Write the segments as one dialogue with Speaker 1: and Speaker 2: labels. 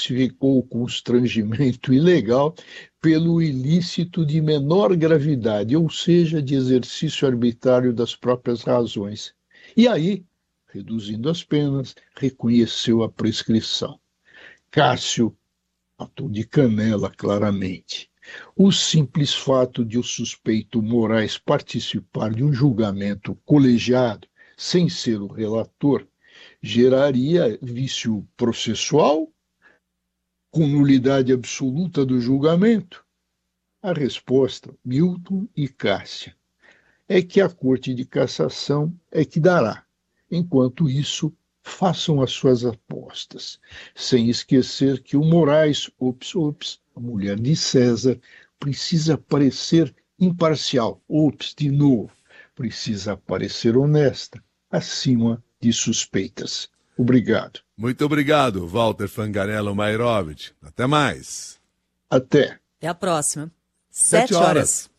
Speaker 1: justificou o constrangimento ilegal pelo ilícito de menor gravidade, ou seja, de exercício arbitrário das próprias razões. E aí, reduzindo as penas, reconheceu a prescrição. Cássio matou de canela, claramente. O simples fato de o suspeito Moraes participar de um julgamento colegiado, sem ser o relator, geraria vício processual, com nulidade absoluta do julgamento? A resposta, Milton e Cássia, é que a Corte de Cassação é que dará. Enquanto isso, façam as suas apostas, sem esquecer que o Moraes, a mulher de César, precisa parecer imparcial, de novo, precisa parecer honesta, acima de suspeitas. Obrigado.
Speaker 2: Muito obrigado, Walter Fangarello Mairovich. Até mais.
Speaker 1: Até.
Speaker 3: Até a próxima. 7 horas.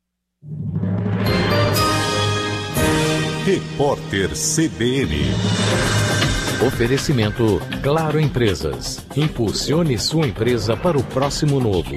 Speaker 4: Repórter CBN.
Speaker 5: Oferecimento Claro Empresas. Impulsione sua empresa para o próximo novo.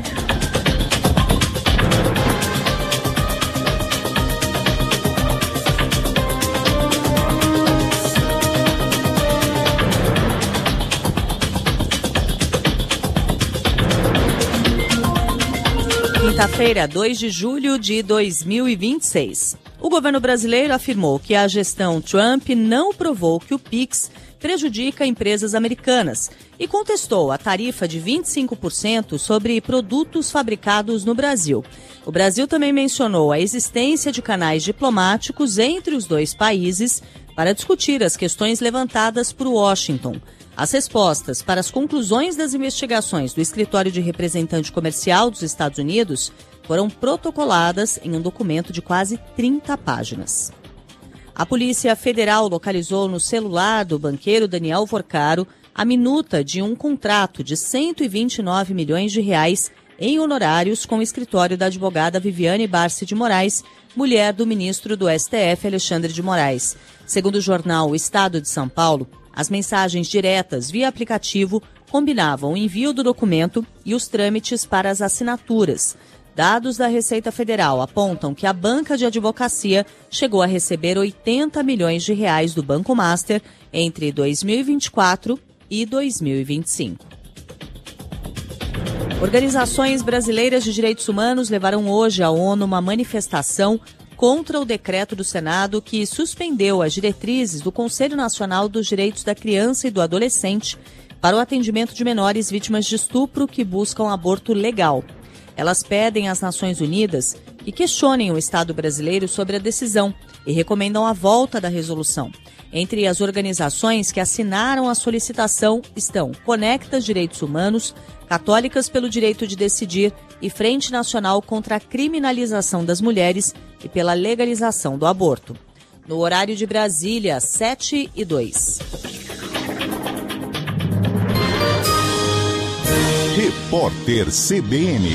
Speaker 3: Quinta-feira, 2 de julho de 2026. O governo brasileiro afirmou que a gestão Trump não provou que o PIX prejudica empresas americanas e contestou a tarifa de 25% sobre produtos fabricados no Brasil. O Brasil também mencionou a existência de canais diplomáticos entre os dois países para discutir as questões levantadas por Washington. As respostas para as conclusões das investigações do Escritório de Representante Comercial dos Estados Unidos foram protocoladas em um documento de quase 30 páginas. A Polícia Federal localizou no celular do banqueiro Daniel Forcaro a minuta de um contrato de 129 milhões de reais em honorários com o escritório da advogada Viviane Barsi de Moraes, mulher do ministro do STF, Alexandre de Moraes. Segundo o jornal O Estado de São Paulo, as mensagens diretas via aplicativo combinavam o envio do documento e os trâmites para as assinaturas. Dados da Receita Federal apontam que a banca de advocacia chegou a receber 80 milhões de reais do Banco Master entre 2024 e 2025. Organizações brasileiras de direitos humanos levaram hoje à ONU uma manifestação contra o decreto do Senado que suspendeu as diretrizes do Conselho Nacional dos Direitos da Criança e do Adolescente para o atendimento de menores vítimas de estupro que buscam aborto legal. Elas pedem às Nações Unidas que questionem o Estado brasileiro sobre a decisão e recomendam a volta da resolução. Entre as organizações que assinaram a solicitação estão Conectas Direitos Humanos, Católicas pelo Direito de Decidir e Frente Nacional contra a Criminalização das Mulheres e pela Legalização do Aborto. No horário de Brasília, 7h02.
Speaker 4: Repórter CBN.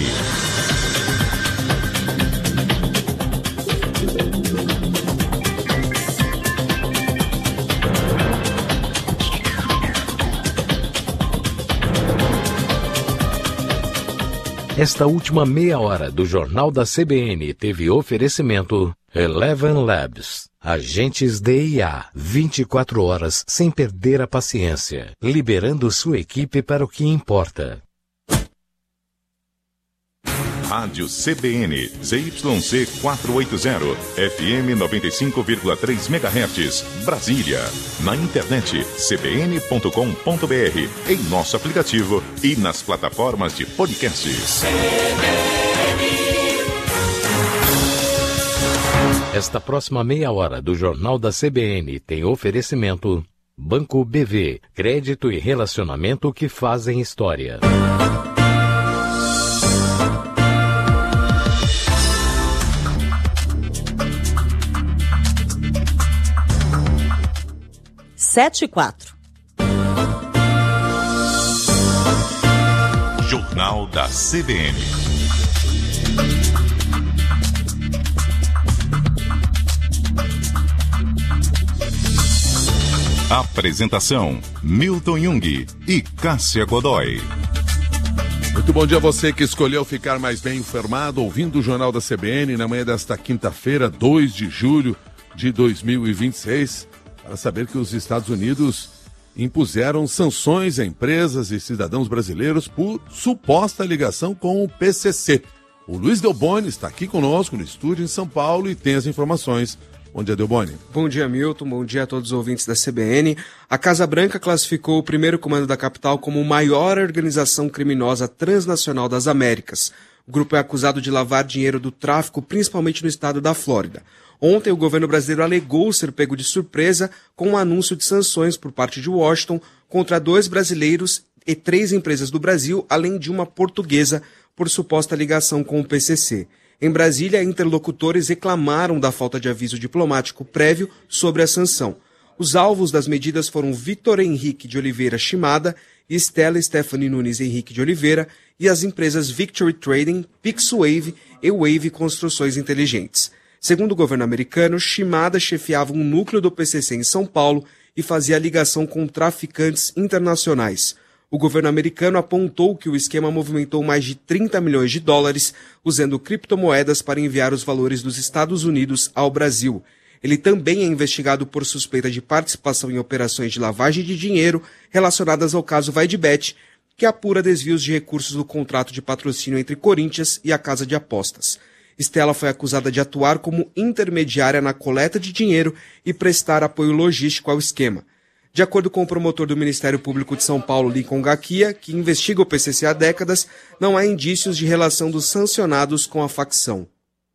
Speaker 5: Esta última meia hora do Jornal da CBN teve oferecimento Eleven Labs. Agentes de IA, 24 horas sem perder a paciência, liberando sua equipe para o que importa.
Speaker 4: Rádio CBN, ZYC 480, FM 95,3 MHz, Brasília. Na internet, cbn.com.br, em nosso aplicativo e nas plataformas de podcasts.
Speaker 5: Esta próxima meia hora do Jornal da CBN tem oferecimento Banco BV, crédito e relacionamento que fazem história.
Speaker 3: Sete e 4.
Speaker 4: Jornal da CBN. Apresentação: Milton Jung e Cássia Godoy.
Speaker 2: Muito bom dia a você que escolheu ficar mais bem informado ouvindo o Jornal da CBN na manhã desta quinta-feira, 2 de julho de 2026, para saber que os Estados Unidos impuseram sanções a empresas e cidadãos brasileiros por suposta ligação com o PCC. O Luiz Delboni está aqui conosco no estúdio em São Paulo e tem as informações. Bom dia, Delboni.
Speaker 6: Bom dia, Milton. Bom dia a todos os ouvintes da CBN. A Casa Branca classificou o primeiro comando da capital como a maior organização criminosa transnacional das Américas. O grupo é acusado de lavar dinheiro do tráfico, principalmente no estado da Flórida. Ontem, o governo brasileiro alegou ser pego de surpresa com um anúncio de sanções por parte de Washington contra 2 brasileiros e 3 empresas do Brasil, além de uma portuguesa, por suposta ligação com o PCC. Em Brasília, interlocutores reclamaram da falta de aviso diplomático prévio sobre a sanção. Os alvos das medidas foram Vitor Henrique de Oliveira Shimada e Stella Stephanie Nunes Henrique de Oliveira e as empresas Victory Trading, PixWave e Wave Construções Inteligentes. Segundo o governo americano, Shimada chefiava um núcleo do PCC em São Paulo e fazia ligação com traficantes internacionais. O governo americano apontou que o esquema movimentou mais de 30 milhões de dólares usando criptomoedas para enviar os valores dos Estados Unidos ao Brasil. Ele também é investigado por suspeita de participação em operações de lavagem de dinheiro relacionadas ao caso VaideBet, que apura desvios de recursos do contrato de patrocínio entre Corinthians e a casa de apostas. Stella foi acusada de atuar como intermediária na coleta de dinheiro e prestar apoio logístico ao esquema. De acordo com o promotor do Ministério Público de São Paulo, Lincoln Gaquia, que investiga o PCC há décadas, não há indícios de relação dos sancionados com a facção.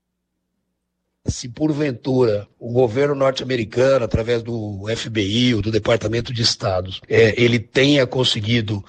Speaker 7: Se porventura o governo norte-americano, através do FBI ou do Departamento de Estado, ele tenha conseguido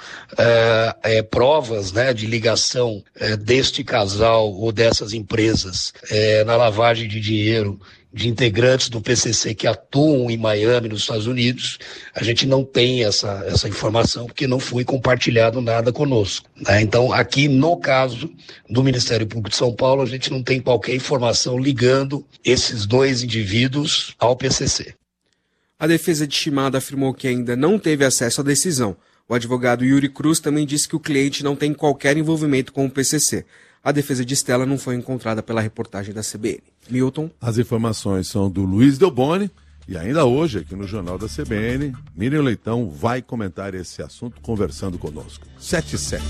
Speaker 7: provas, né, de ligação deste casal ou dessas empresas na lavagem de dinheiro de integrantes do PCC que atuam em Miami, nos Estados Unidos, a gente não tem essa informação porque não foi compartilhado nada conosco, né? Então, aqui no caso do Ministério Público de São Paulo, a gente não tem qualquer informação ligando esses 2 indivíduos ao PCC.
Speaker 6: A defesa de Shimada afirmou que ainda não teve acesso à decisão. O advogado Yuri Cruz também disse que o cliente não tem qualquer envolvimento com o PCC. A defesa de Stella não foi encontrada pela reportagem da CBN. Milton.
Speaker 2: As informações são do Luiz Delboni e ainda hoje, aqui no Jornal da CBN, Miriam Leitão vai comentar esse assunto conversando conosco. 7:07.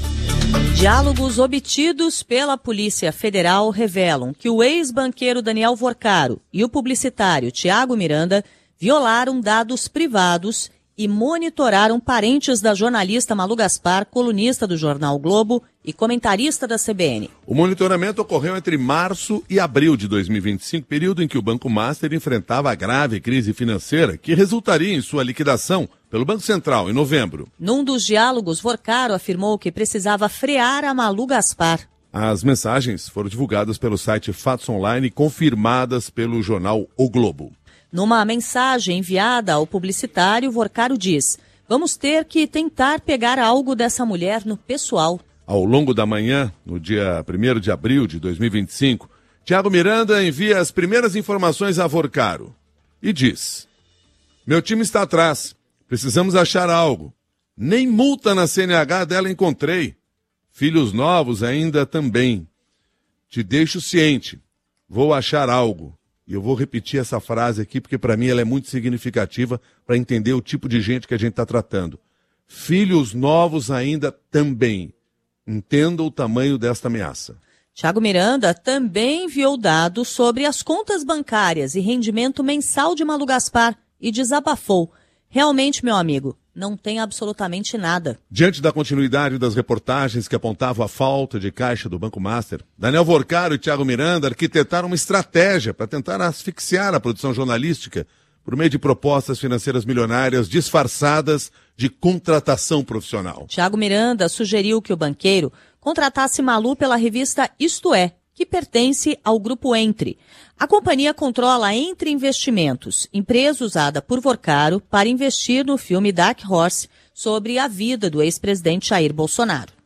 Speaker 3: Diálogos obtidos pela Polícia Federal revelam que o ex-banqueiro Daniel Vorcaro e o publicitário Tiago Miranda violaram dados privados e monitoraram parentes da jornalista Malu Gaspar, colunista do jornal Globo e comentarista da CBN.
Speaker 2: O monitoramento ocorreu entre março e abril de 2025, período em que o Banco Master enfrentava a grave crise financeira que resultaria em sua liquidação pelo Banco Central em novembro.
Speaker 3: Num dos diálogos, Vorcaro afirmou que precisava frear a Malu Gaspar.
Speaker 2: As mensagens foram divulgadas pelo site Fatos Online e confirmadas pelo jornal O Globo.
Speaker 3: Numa mensagem enviada ao publicitário, Vorcaro diz: "Vamos ter que tentar pegar algo dessa mulher no pessoal."
Speaker 2: Ao longo da manhã, no dia 1º de abril de 2025, Tiago Miranda envia as primeiras informações a Vorcaro e diz: "Meu time está atrás, precisamos achar algo. Nem multa na CNH dela encontrei. Filhos novos ainda também. Te deixo ciente, vou achar algo." E eu vou repetir essa frase aqui porque para mim ela é muito significativa para entender o tipo de gente que a gente está tratando. Filhos novos ainda também. Entenda o tamanho desta ameaça.
Speaker 3: Tiago Miranda também enviou dados sobre as contas bancárias e rendimento mensal de Malu Gaspar e desabafou: "Realmente, meu amigo, não tem absolutamente nada."
Speaker 2: Diante da continuidade das reportagens que apontavam a falta de caixa do Banco Master, Daniel Vorcaro e Tiago Miranda arquitetaram uma estratégia para tentar asfixiar a produção jornalística por meio de propostas financeiras milionárias disfarçadas de contratação profissional.
Speaker 3: Tiago Miranda sugeriu que o banqueiro contratasse Malu pela revista Isto É, que pertence ao Grupo Entre. A companhia controla a Entre Investimentos, empresa usada por Vorcaro para investir no filme Dark Horse sobre a vida do ex-presidente Jair Bolsonaro.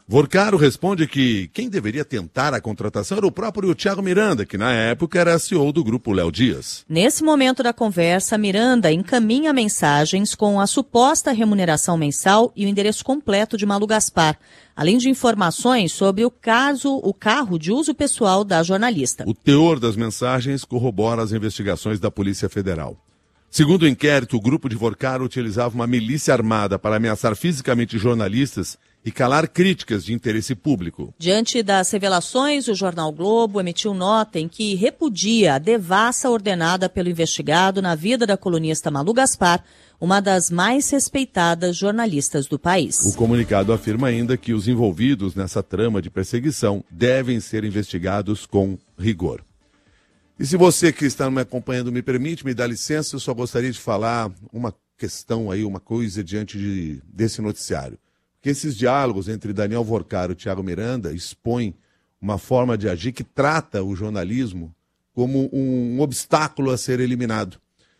Speaker 2: Vorcaro responde que quem deveria tentar a contratação era o próprio Thiago Miranda, que na época era CEO do grupo Léo Dias.
Speaker 3: Nesse momento da conversa, Miranda encaminha mensagens com a suposta remuneração mensal e o endereço completo de Malu Gaspar, além de informações sobre o carro de uso pessoal da jornalista.
Speaker 2: O teor das mensagens corrobora as investigações da Polícia Federal. Segundo o inquérito, o grupo de Vorcaro utilizava uma milícia armada para ameaçar fisicamente jornalistas e calar críticas de interesse público.
Speaker 3: Diante das revelações, o jornal Globo emitiu nota em que repudia a devassa ordenada pelo investigado na vida da colunista Malu Gaspar, uma das mais respeitadas jornalistas do país.
Speaker 2: O comunicado afirma ainda que os envolvidos nessa trama de perseguição devem ser investigados com rigor. E se você que está me acompanhando me permite, me dá licença, eu só gostaria de falar uma questão aí, uma coisa diante desse noticiário. Porque esses diálogos entre Daniel Vorcaro e Thiago Miranda expõem uma forma de agir que trata o jornalismo como um obstáculo a ser eliminado.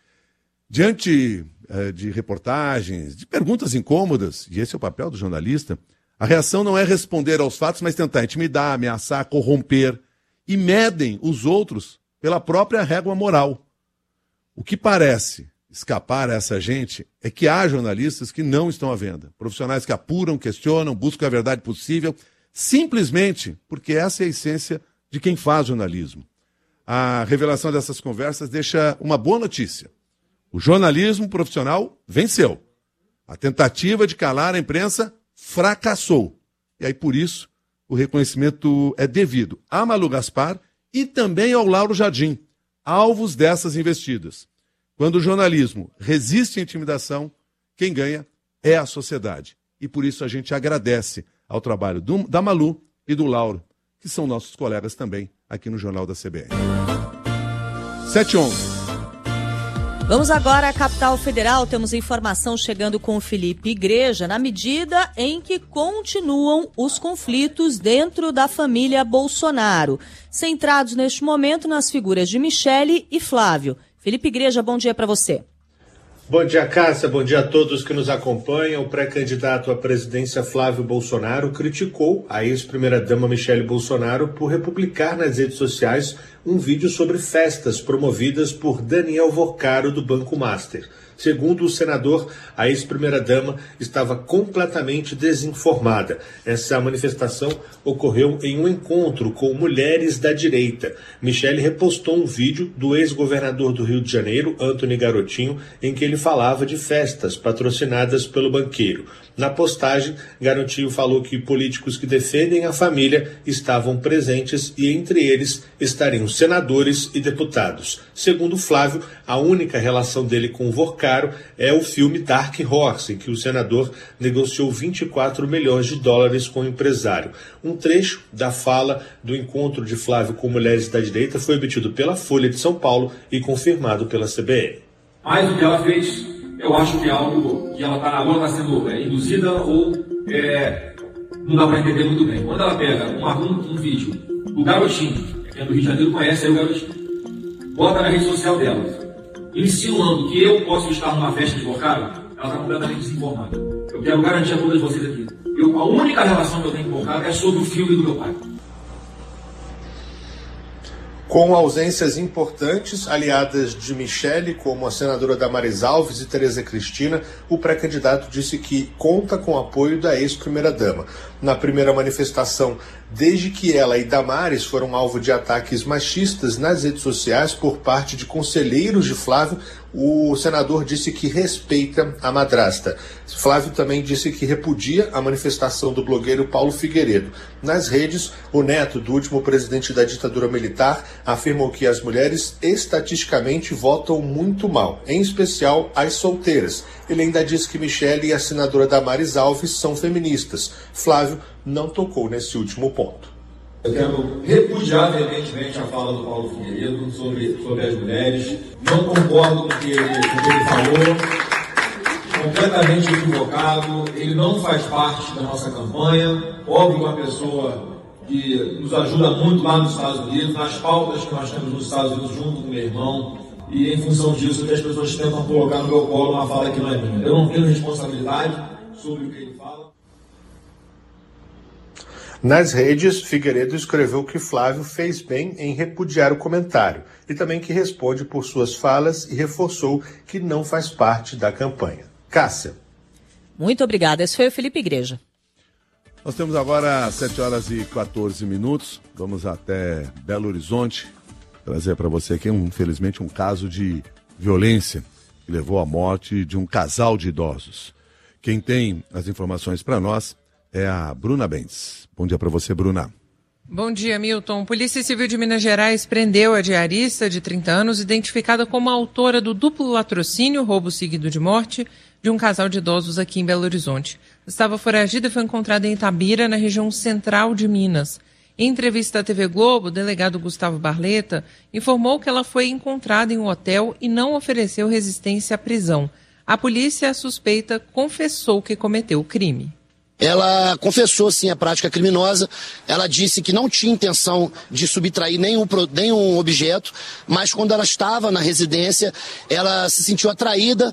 Speaker 2: Diante de reportagens, de perguntas incômodas, e esse é o papel do jornalista, a reação não é responder aos fatos, mas tentar intimidar, ameaçar, corromper, e medem os outros pela própria régua moral. O que parece escapar a essa gente é que há jornalistas que não estão à venda. Profissionais que apuram, questionam, buscam a verdade possível, simplesmente porque essa é a essência de quem faz jornalismo. A revelação dessas conversas deixa uma boa notícia. O jornalismo profissional venceu. A tentativa de calar a imprensa fracassou. E aí, por isso, o reconhecimento é devido a Malu Gaspar e também ao Lauro Jardim, alvos dessas investidas. Quando o jornalismo resiste à intimidação, quem ganha é a sociedade. E por isso a gente agradece ao trabalho da Malu e do Lauro, que são nossos colegas também aqui no Jornal da CBN. 7h11.
Speaker 3: Vamos agora à capital federal. Temos informação chegando com o Felipe Igreja, na medida em que continuam os conflitos dentro da família Bolsonaro, centrados neste momento nas figuras de Michele e Flávio. Felipe Igreja, bom dia para você.
Speaker 8: Bom dia, Cássia. Bom dia a todos que nos acompanham. O pré-candidato à presidência Flávio Bolsonaro criticou a ex-primeira-dama Michele Bolsonaro por republicar nas redes sociais um vídeo sobre festas promovidas por Daniel Vorcaro do Banco Master. Segundo o senador, a ex-primeira-dama estava completamente desinformada. Essa manifestação ocorreu em um encontro com mulheres da direita. Michele repostou um vídeo do ex-governador do Rio de Janeiro, Antony Garotinho, em que ele falava de festas patrocinadas pelo banqueiro. Na postagem, Garotinho falou que políticos que defendem a família estavam presentes e entre eles estariam senadores e deputados. Segundo Flávio, a única relação dele com o Vorcaro é o filme Dark Horse, em que o senador negociou $24 milhões com o empresário. Um trecho da fala do encontro de Flávio com mulheres da direita foi obtido pela Folha de São Paulo e confirmado pela CBN.
Speaker 9: Mas o que ela fez, eu acho que é algo que ela está sendo induzida ou não dá para entender muito bem. Quando ela pega um vídeo do Garotinho, que é do Rio de Janeiro, conhece aí o Garotinho, bota na rede social dela, insinuando que eu posso estar numa festa de Vorcaro, ela está completamente desinformada. Eu quero garantir a todas vocês aqui. A única relação que eu tenho com Vorcaro é sobre o filme do meu pai.
Speaker 8: Com ausências importantes, aliadas de Michele, como a senadora Damares Alves e Tereza Cristina, o pré-candidato disse que conta com o apoio da ex-primeira-dama. Na primeira manifestação, desde que ela e Damares foram alvo de ataques machistas nas redes sociais por parte de conselheiros de Flávio, o senador disse que respeita a madrasta. Flávio também disse que repudia a manifestação do blogueiro Paulo Figueiredo. Nas redes, o neto do último presidente da ditadura militar afirmou que as mulheres estatisticamente votam muito mal, em especial as solteiras. Ele ainda disse que Michele e a senadora Damares Alves são feministas. Flávio não tocou nesse último ponto.
Speaker 9: Eu quero repudiar veementemente a fala do Paulo Figueiredo sobre as mulheres. Não concordo com o que ele falou. Completamente equivocado. Ele não faz parte da nossa campanha. Óbvio, uma pessoa que nos ajuda muito lá nos Estados Unidos, nas pautas que nós temos nos Estados Unidos junto com meu irmão. E em função disso, que as pessoas tentam colocar no meu colo uma fala que não é minha. Eu não tenho responsabilidade sobre o que ele fala.
Speaker 8: Nas redes, Figueiredo escreveu que Flávio fez bem em repudiar o comentário e também que responde por suas falas e reforçou que não faz parte da campanha. Cássia.
Speaker 3: Muito obrigada. Esse foi o Felipe Igreja.
Speaker 2: Nós temos agora 7h14. Vamos até Belo Horizonte trazer para você aqui, infelizmente, um caso de violência que levou à morte de um casal de idosos. Quem tem as informações para nós é a Bruna Bentes. Bom dia para você, Bruna.
Speaker 10: Bom dia, Milton. Polícia Civil de Minas Gerais prendeu a diarista de 30 anos, identificada como a autora do duplo latrocínio, roubo seguido de morte, de um casal de idosos aqui em Belo Horizonte. Estava foragida e foi encontrada em Itabira, na região central de Minas. Em entrevista à TV Globo, o delegado Gustavo Barleta informou que ela foi encontrada em um hotel e não ofereceu resistência à prisão. A polícia suspeita confessou que cometeu o crime.
Speaker 11: Ela confessou, sim, a prática criminosa. Ela disse que não tinha intenção de subtrair nenhum objeto, mas quando ela estava na residência, ela se sentiu atraída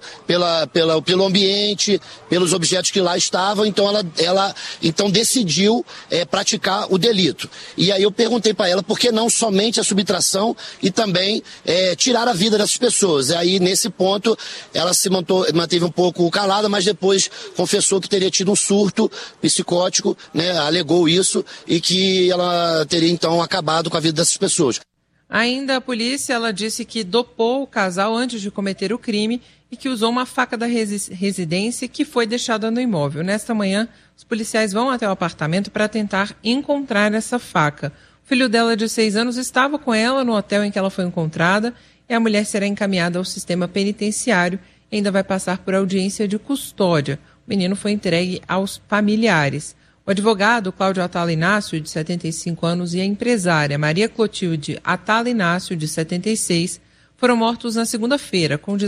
Speaker 11: pelo ambiente, pelos objetos que lá estavam, então ela decidiu praticar o delito. E aí eu perguntei para ela por que não somente a subtração e também tirar a vida dessas pessoas. E aí, nesse ponto, ela se manteve um pouco calada, mas depois confessou que teria tido um surto psicótico, né, alegou isso e que ela teria então acabado com a vida dessas pessoas.
Speaker 10: Ainda a polícia, ela disse que dopou o casal antes de cometer o crime e que usou uma faca da residência que foi deixada no imóvel. Nesta manhã, os policiais vão até o apartamento para tentar encontrar essa faca. O filho dela, de 6 anos, estava com ela no hotel em que ela foi encontrada e a mulher será encaminhada ao sistema penitenciário e ainda vai passar por audiência de custódia. O menino foi entregue aos familiares. O advogado Cláudio Atala Inácio, de 75 anos, e a empresária Maria Clotilde Atala Inácio, de 76, foram mortos na segunda-feira, com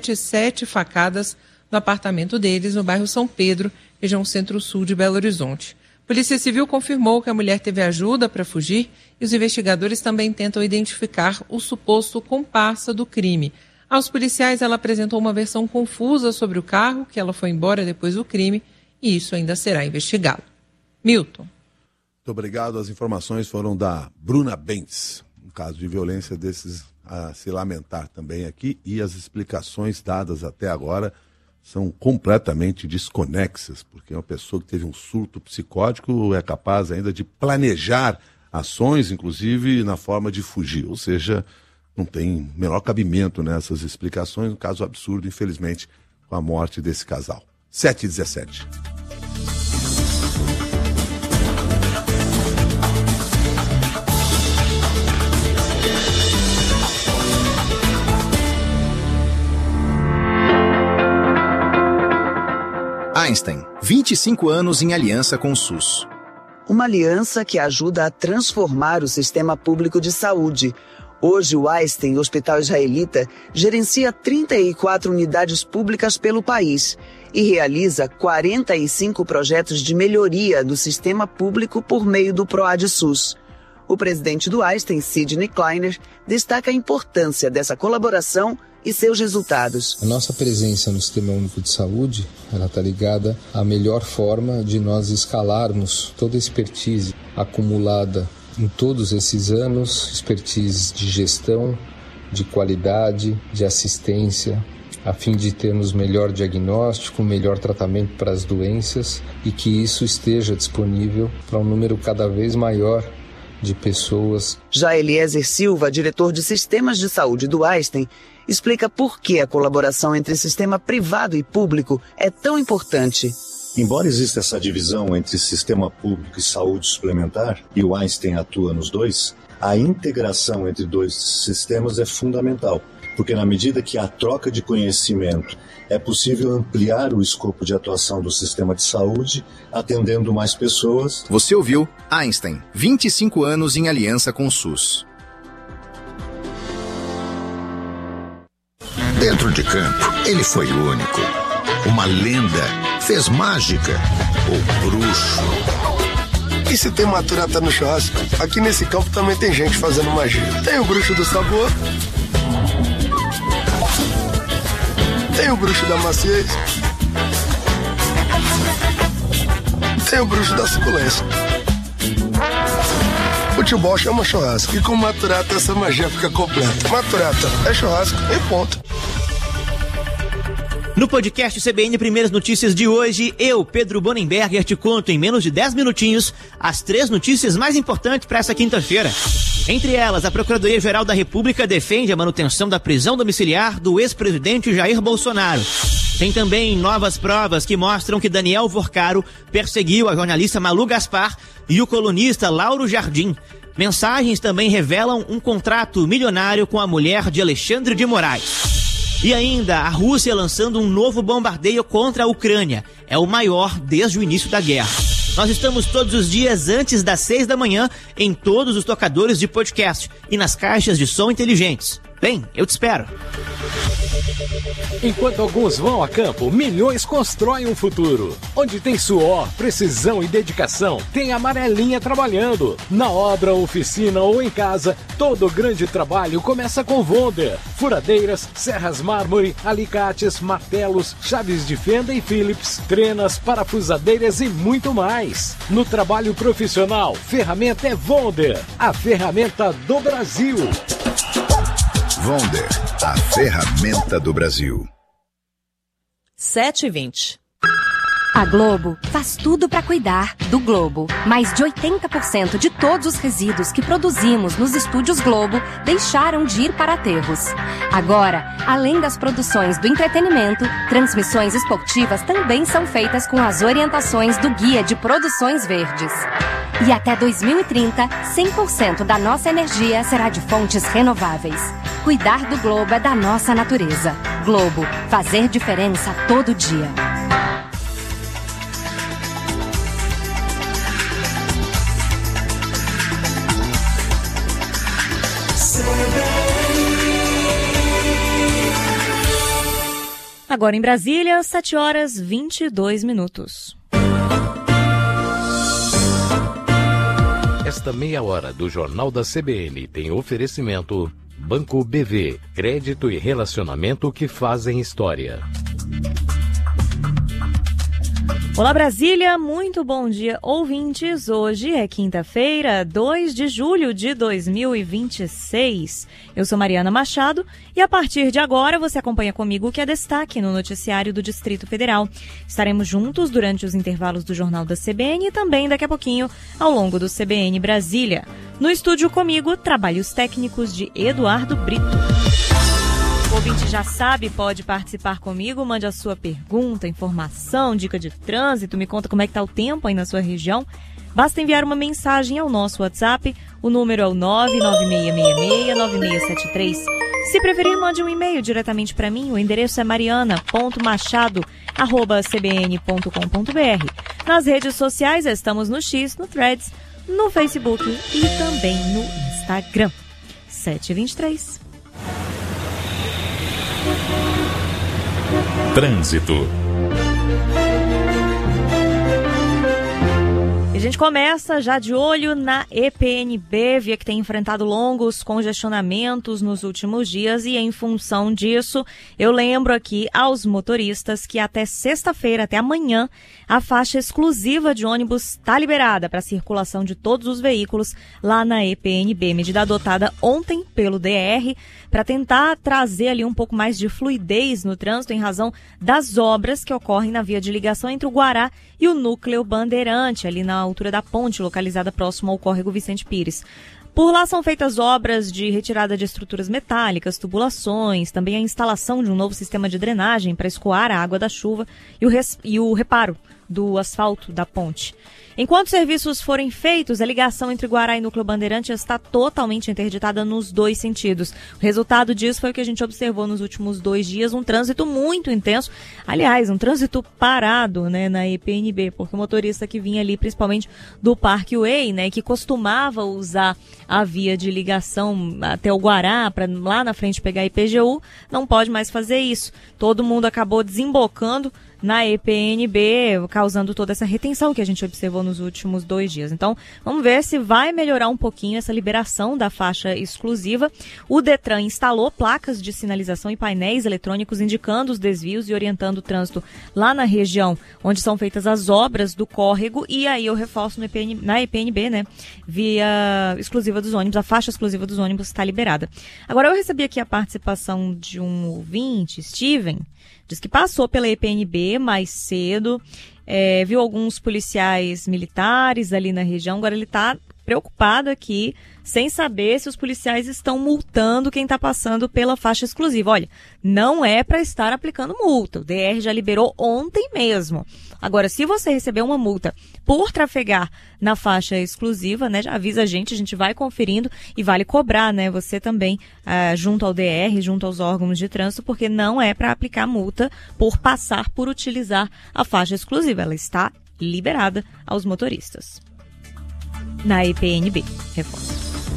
Speaker 10: 17 facadas no apartamento deles, no bairro São Pedro, região centro-sul de Belo Horizonte. A Polícia Civil confirmou que a mulher teve ajuda para fugir e os investigadores também tentam identificar o suposto comparsa do crime. Aos policiais, ela apresentou uma versão confusa sobre o carro, que ela foi embora depois do crime, e isso ainda será investigado. Milton.
Speaker 2: Muito obrigado. As informações foram da Bruna Bentes. Um caso de violência desses a se lamentar também aqui, e as explicações dadas até agora são completamente desconexas, porque uma pessoa que teve um surto psicótico é capaz ainda de planejar ações, inclusive na forma de fugir, ou seja, não tem menor cabimento nessas explicações, um caso absurdo, infelizmente, com a morte desse casal. 7h17.
Speaker 12: Einstein, 25 anos em aliança com o SUS.
Speaker 13: Uma aliança que ajuda a transformar o sistema público de saúde. Hoje, o Einstein, Hospital Israelita, gerencia 34 unidades públicas pelo país e realiza 45 projetos de melhoria do sistema público por meio do PROAD-SUS. O presidente do Einstein, Sidney Kleiner, destaca a importância dessa colaboração e seus resultados.
Speaker 14: A nossa presença no Sistema Único de Saúde, ela está ligada à melhor forma de nós escalarmos toda a expertise acumulada em todos esses anos, expertise de gestão, de qualidade, de assistência, a fim de termos melhor diagnóstico, melhor tratamento para as doenças e que isso esteja disponível para um número cada vez maior de pessoas.
Speaker 13: Já Eliezer Silva, diretor de Sistemas de Saúde do Einstein, explica por que a colaboração entre sistema privado e público é tão importante.
Speaker 15: Embora exista essa divisão entre sistema público e saúde suplementar, e o Einstein atua nos dois, a integração entre dois sistemas é fundamental, porque na medida que há troca de conhecimento, é possível ampliar o escopo de atuação do sistema de saúde, atendendo mais pessoas.
Speaker 12: Você ouviu Einstein, 25 anos em aliança com o SUS.
Speaker 16: Dentro de campo, ele foi único. Uma lenda, fez mágica, o bruxo.
Speaker 17: E se tem maturata no churrasco, aqui nesse campo também tem gente fazendo magia. Tem o bruxo do sabor, tem o bruxo da maciez, tem o bruxo da suculência. Futebol chama churrasco. E com Maturata essa magia fica completa. Maturata é churrasco e ponto.
Speaker 18: No podcast CBN Primeiras Notícias de hoje, eu, Pedro Bonenberger, te conto em menos de 10 minutinhos as 3 notícias mais importantes para essa quinta-feira. Entre elas, a Procuradoria-Geral da República defende a manutenção da prisão domiciliar do ex-presidente Jair Bolsonaro. Tem também novas provas que mostram que Daniel Vorcaro perseguiu a jornalista Malu Gaspar e o colunista Lauro Jardim. Mensagens também revelam um contrato milionário com a mulher de Alexandre de Moraes. E ainda, a Rússia lançando um novo bombardeio contra a Ucrânia. É o maior desde o início da guerra. Nós estamos todos os dias antes das 6 da manhã em todos os tocadores de podcast e nas caixas de som inteligentes. Vem, eu te espero.
Speaker 19: Enquanto alguns vão a campo, milhões constroem um futuro. Onde tem suor, precisão e dedicação, tem a Amarelinha trabalhando. Na obra, oficina ou em casa, todo grande trabalho começa com Wonder. Furadeiras, serras mármore, alicates, martelos, chaves de fenda e Phillips, trenas, parafusadeiras e muito mais. No trabalho profissional, ferramenta é Wonder, a ferramenta do Brasil.
Speaker 16: Wonder, a ferramenta do Brasil.
Speaker 3: 7h20.
Speaker 20: A Globo faz tudo para cuidar do Globo. Mais de 80% de todos os resíduos que produzimos nos estúdios Globo deixaram de ir para aterros. Agora, além das produções do entretenimento, transmissões esportivas também são feitas com as orientações do Guia de Produções Verdes. E até 2030, 100% da nossa energia será de fontes renováveis. Cuidar do Globo é da nossa natureza. Globo, fazer diferença todo dia.
Speaker 3: Agora em Brasília, 7h22.
Speaker 5: Esta meia hora do Jornal da CBN tem oferecimento Banco BV, crédito e relacionamento que fazem história.
Speaker 3: Olá Brasília, muito bom dia ouvintes. Hoje é quinta-feira, 2 de julho de 2026. Eu sou Mariana Machado e a partir de agora você acompanha comigo o que é destaque no noticiário do Distrito Federal. Estaremos juntos durante os intervalos do Jornal da CBN e também daqui a pouquinho ao longo do CBN Brasília. No estúdio comigo, trabalhos técnicos de Eduardo Brito. O ouvinte já sabe, pode participar comigo, mande a sua pergunta, informação, dica de trânsito, me conta como é que está o tempo aí na sua região. Basta enviar uma mensagem ao nosso WhatsApp, o número é o 996669673. Se preferir, mande um e-mail diretamente para mim, o endereço é mariana.machado@cbn.com.br. Nas redes sociais estamos no X, no Threads, no Facebook e também no Instagram. 7h23.
Speaker 4: Trânsito.
Speaker 3: E a gente começa já de olho na EPNB, via que tem enfrentado longos congestionamentos nos últimos dias e em função disso, eu lembro aqui aos motoristas que até sexta-feira, até amanhã, a faixa exclusiva de ônibus está liberada para a circulação de todos os veículos lá na EPNB, medida adotada ontem pelo DR para tentar trazer ali um pouco mais de fluidez no trânsito em razão das obras que ocorrem na via de ligação entre o Guará e o Núcleo Bandeirante, ali na altura da ponte, localizada próximo ao córrego Vicente Pires. Por lá são feitas obras de retirada de estruturas metálicas, tubulações, também a instalação de um novo sistema de drenagem para escoar a água da chuva e o reparo do asfalto da ponte. Enquanto os serviços forem feitos, a ligação entre Guará e Núcleo Bandeirante está totalmente interditada nos dois sentidos. O resultado disso foi o que a gente observou nos últimos 2 dias, um trânsito muito intenso. Aliás, um trânsito parado, né, na EPNB, porque o motorista que vinha ali, principalmente do Parque Way, né, que costumava usar a via de ligação até o Guará, para lá na frente pegar a IPGU, não pode mais fazer isso. Todo mundo acabou desembocando
Speaker 21: na EPNB, causando toda essa retenção que a gente observou nos últimos 2 dias. Então, vamos ver se vai melhorar um pouquinho essa liberação da faixa exclusiva. O Detran instalou placas de sinalização e painéis eletrônicos indicando os desvios e orientando o trânsito lá na região onde são feitas as obras do córrego. E aí eu reforço na EPNB, né, via exclusiva dos ônibus, a faixa exclusiva dos ônibus está liberada. Agora, eu recebi aqui a participação de um ouvinte, Steven, diz que passou pela EPNB mais cedo, viu alguns policiais militares ali na região, agora ele está preocupado aqui, sem saber se os policiais estão multando quem está passando pela faixa exclusiva. Olha, não é para estar aplicando multa, o DR já liberou ontem mesmo. Agora, se você receber uma multa por trafegar na faixa exclusiva, né, já avisa a gente vai conferindo e vale cobrar, né, você também junto ao DR, junto aos órgãos de trânsito, porque não é para aplicar multa por utilizar a faixa exclusiva, ela está liberada aos motoristas. Na EPNB, reforço.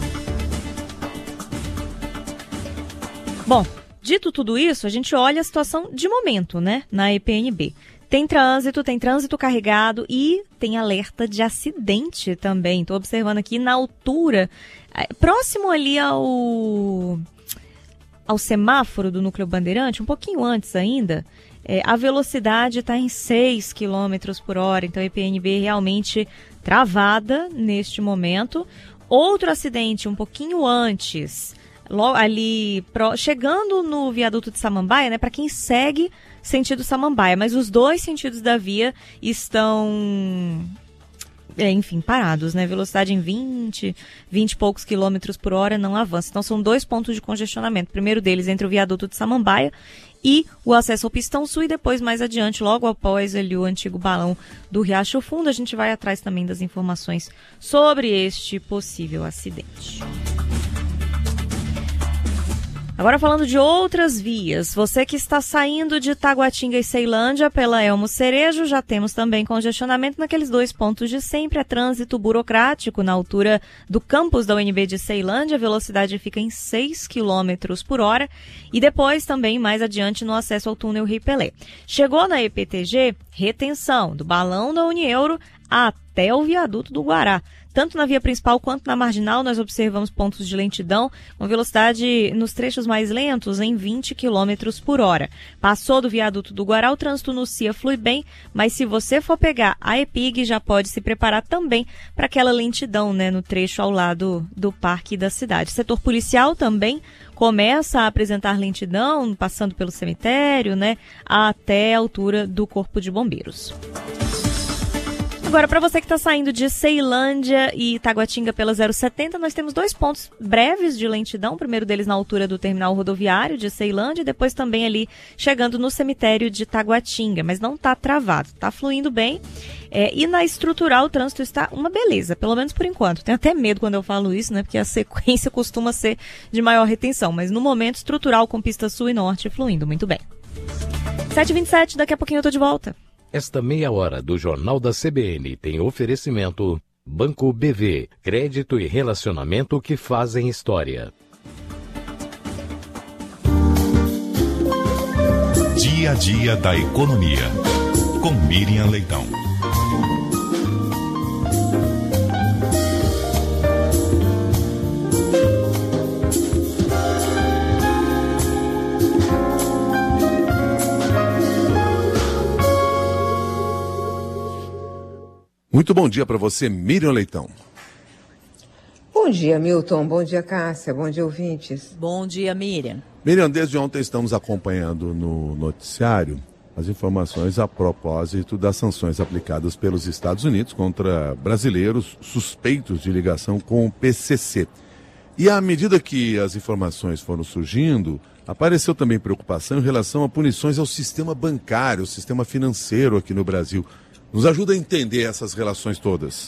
Speaker 21: Bom, dito tudo isso, a gente olha a situação de momento, né, na EPNB. Tem trânsito carregado e tem alerta de acidente também. Estou observando aqui na altura, próximo ali ao semáforo do Núcleo Bandeirante, um pouquinho antes ainda, a velocidade está em 6 km por hora, então a EPNB realmente travada neste momento. Outro acidente um pouquinho antes, ali chegando no viaduto de Samambaia, né, para quem segue sentido Samambaia, mas os 2 sentidos da via estão, parados, né? Velocidade em 20 e poucos quilômetros por hora, não avança. Então são 2 pontos de congestionamento. O primeiro deles entre o viaduto de Samambaia e o acesso ao Pistão Sul, e depois mais adiante, logo após ali o antigo balão do Riacho Fundo, a gente vai atrás também das informações sobre este possível acidente. Agora falando de outras vias, você que está saindo de Taguatinga e Ceilândia pela Elmo Cerejo, já temos também congestionamento naqueles 2 pontos de sempre, é trânsito burocrático na altura do campus da UNB de Ceilândia, a velocidade fica em 6 km por hora, e depois também mais adiante no acesso ao túnel Rio Pelé. Chegou na EPTG, retenção do balão da Unieuro até o viaduto do Guará. Tanto na via principal quanto na marginal, nós observamos pontos de lentidão com velocidade nos trechos mais lentos em 20 km por hora. Passou do viaduto do Guará, o trânsito no CIA flui bem, mas se você for pegar a EPIG, já pode se preparar também para aquela lentidão, né, no trecho ao lado do parque da cidade. O setor policial também começa a apresentar lentidão, passando pelo cemitério, né, até a altura do Corpo de Bombeiros. Agora, para você que está saindo de Ceilândia e Taguatinga pela 070, nós temos 2 pontos breves de lentidão. O primeiro deles na altura do terminal rodoviário de Ceilândia e depois também ali chegando no cemitério de Taguatinga. Mas não está travado, está fluindo bem. E na estrutural o trânsito está uma beleza, pelo menos por enquanto. Tenho até medo quando eu falo isso, né? Porque a sequência costuma ser de maior retenção. Mas no momento, estrutural com pista sul e norte fluindo muito bem. 7h27, daqui a pouquinho eu tô de volta.
Speaker 5: Esta meia hora do Jornal da CBN tem oferecimento Banco BV, crédito e relacionamento que fazem história.
Speaker 4: Dia a dia da economia, com Miriam Leitão.
Speaker 2: Muito bom dia para você, Miriam Leitão.
Speaker 22: Bom dia, Milton. Bom dia, Cássia. Bom dia, ouvintes.
Speaker 3: Bom dia, Miriam.
Speaker 2: Miriam, desde ontem estamos acompanhando no noticiário as informações a propósito das sanções aplicadas pelos Estados Unidos contra brasileiros suspeitos de ligação com o PCC. E à medida que as informações foram surgindo, apareceu também preocupação em relação a punições ao sistema bancário, ao sistema financeiro aqui no Brasil. Nos ajuda a entender essas relações todas.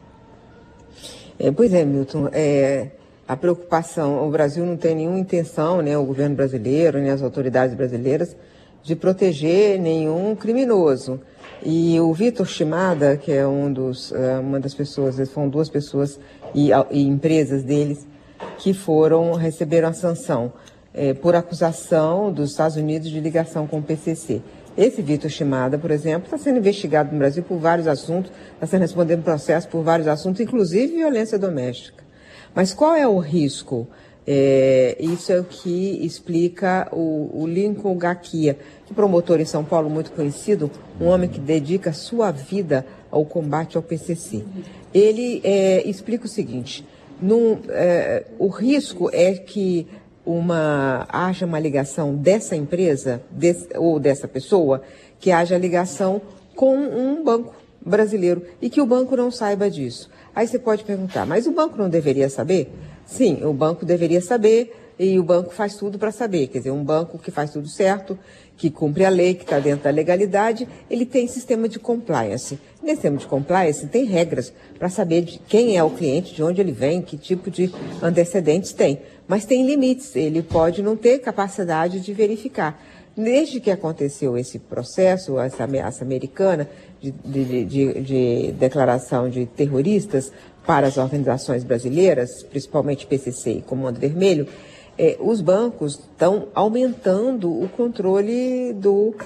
Speaker 22: Pois é, Milton. A preocupação, o Brasil não tem nenhuma intenção, né, o governo brasileiro, né, as autoridades brasileiras, de proteger nenhum criminoso. E o Vitor Shimada, que é uma das pessoas, foram 2 pessoas e empresas deles que receberam a sanção por acusação dos Estados Unidos de ligação com o PCC. Esse Vitor Shimada, por exemplo, está sendo investigado no Brasil por vários assuntos, está sendo respondendo processo por vários assuntos, inclusive violência doméstica. Mas qual é o risco? Isso é o que explica o Lincoln Gakia, que é promotor em São Paulo muito conhecido, um homem que dedica sua vida ao combate ao PCC. Ele explica o seguinte, o risco é que haja uma ligação dessa empresa ou dessa pessoa, que haja ligação com um banco brasileiro e que o banco não saiba disso. Aí você pode perguntar, mas o banco não deveria saber? Sim, o banco deveria saber e o banco faz tudo para saber. Quer dizer, um banco que faz tudo certo, que cumpre a lei, que está dentro da legalidade, ele tem sistema de compliance. Nesse sistema de compliance tem regras para saber de quem é o cliente, de onde ele vem, que tipo de antecedentes tem. Mas tem limites, ele pode não ter capacidade de verificar. Desde que aconteceu esse processo, essa ameaça americana de declaração de terroristas para as organizações brasileiras, principalmente PCC e Comando Vermelho, os bancos estão aumentando o controle do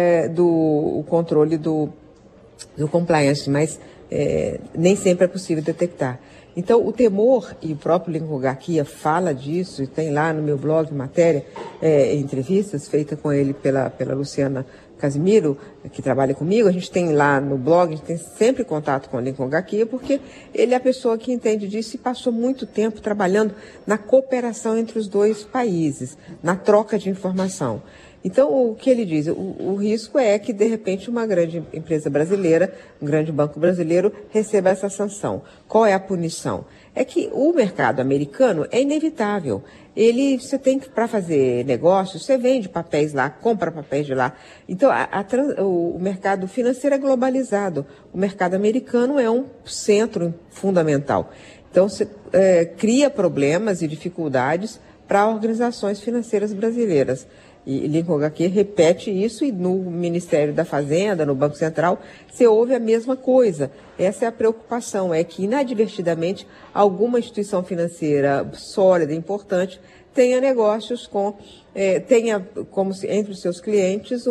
Speaker 22: compliance, mas nem sempre é possível detectar. Então, o temor, e o próprio Lincoln Gakia fala disso, e tem lá no meu blog matéria, entrevistas feitas com ele pela Luciana Casimiro, que trabalha comigo, a gente tem lá no blog, a gente tem sempre contato com o Lincoln Gakia, porque ele é a pessoa que entende disso e passou muito tempo trabalhando na cooperação entre os dois países, na troca de informação. Então, o que ele diz? O risco é que, de repente, uma grande empresa brasileira, um grande banco brasileiro, receba essa sanção. Qual é a punição? É que o mercado americano é inevitável. Você tem que, para fazer negócio, você vende papéis lá, compra papéis de lá. Então, o mercado financeiro é globalizado. O mercado americano é um centro fundamental. Então, você cria problemas e dificuldades para organizações financeiras brasileiras. E Lincoln Gakia repete isso, e no Ministério da Fazenda, no Banco Central, você ouve a mesma coisa. Essa é a preocupação, é que inadvertidamente alguma instituição financeira sólida, importante, tenha negócios tenha como se, entre os seus clientes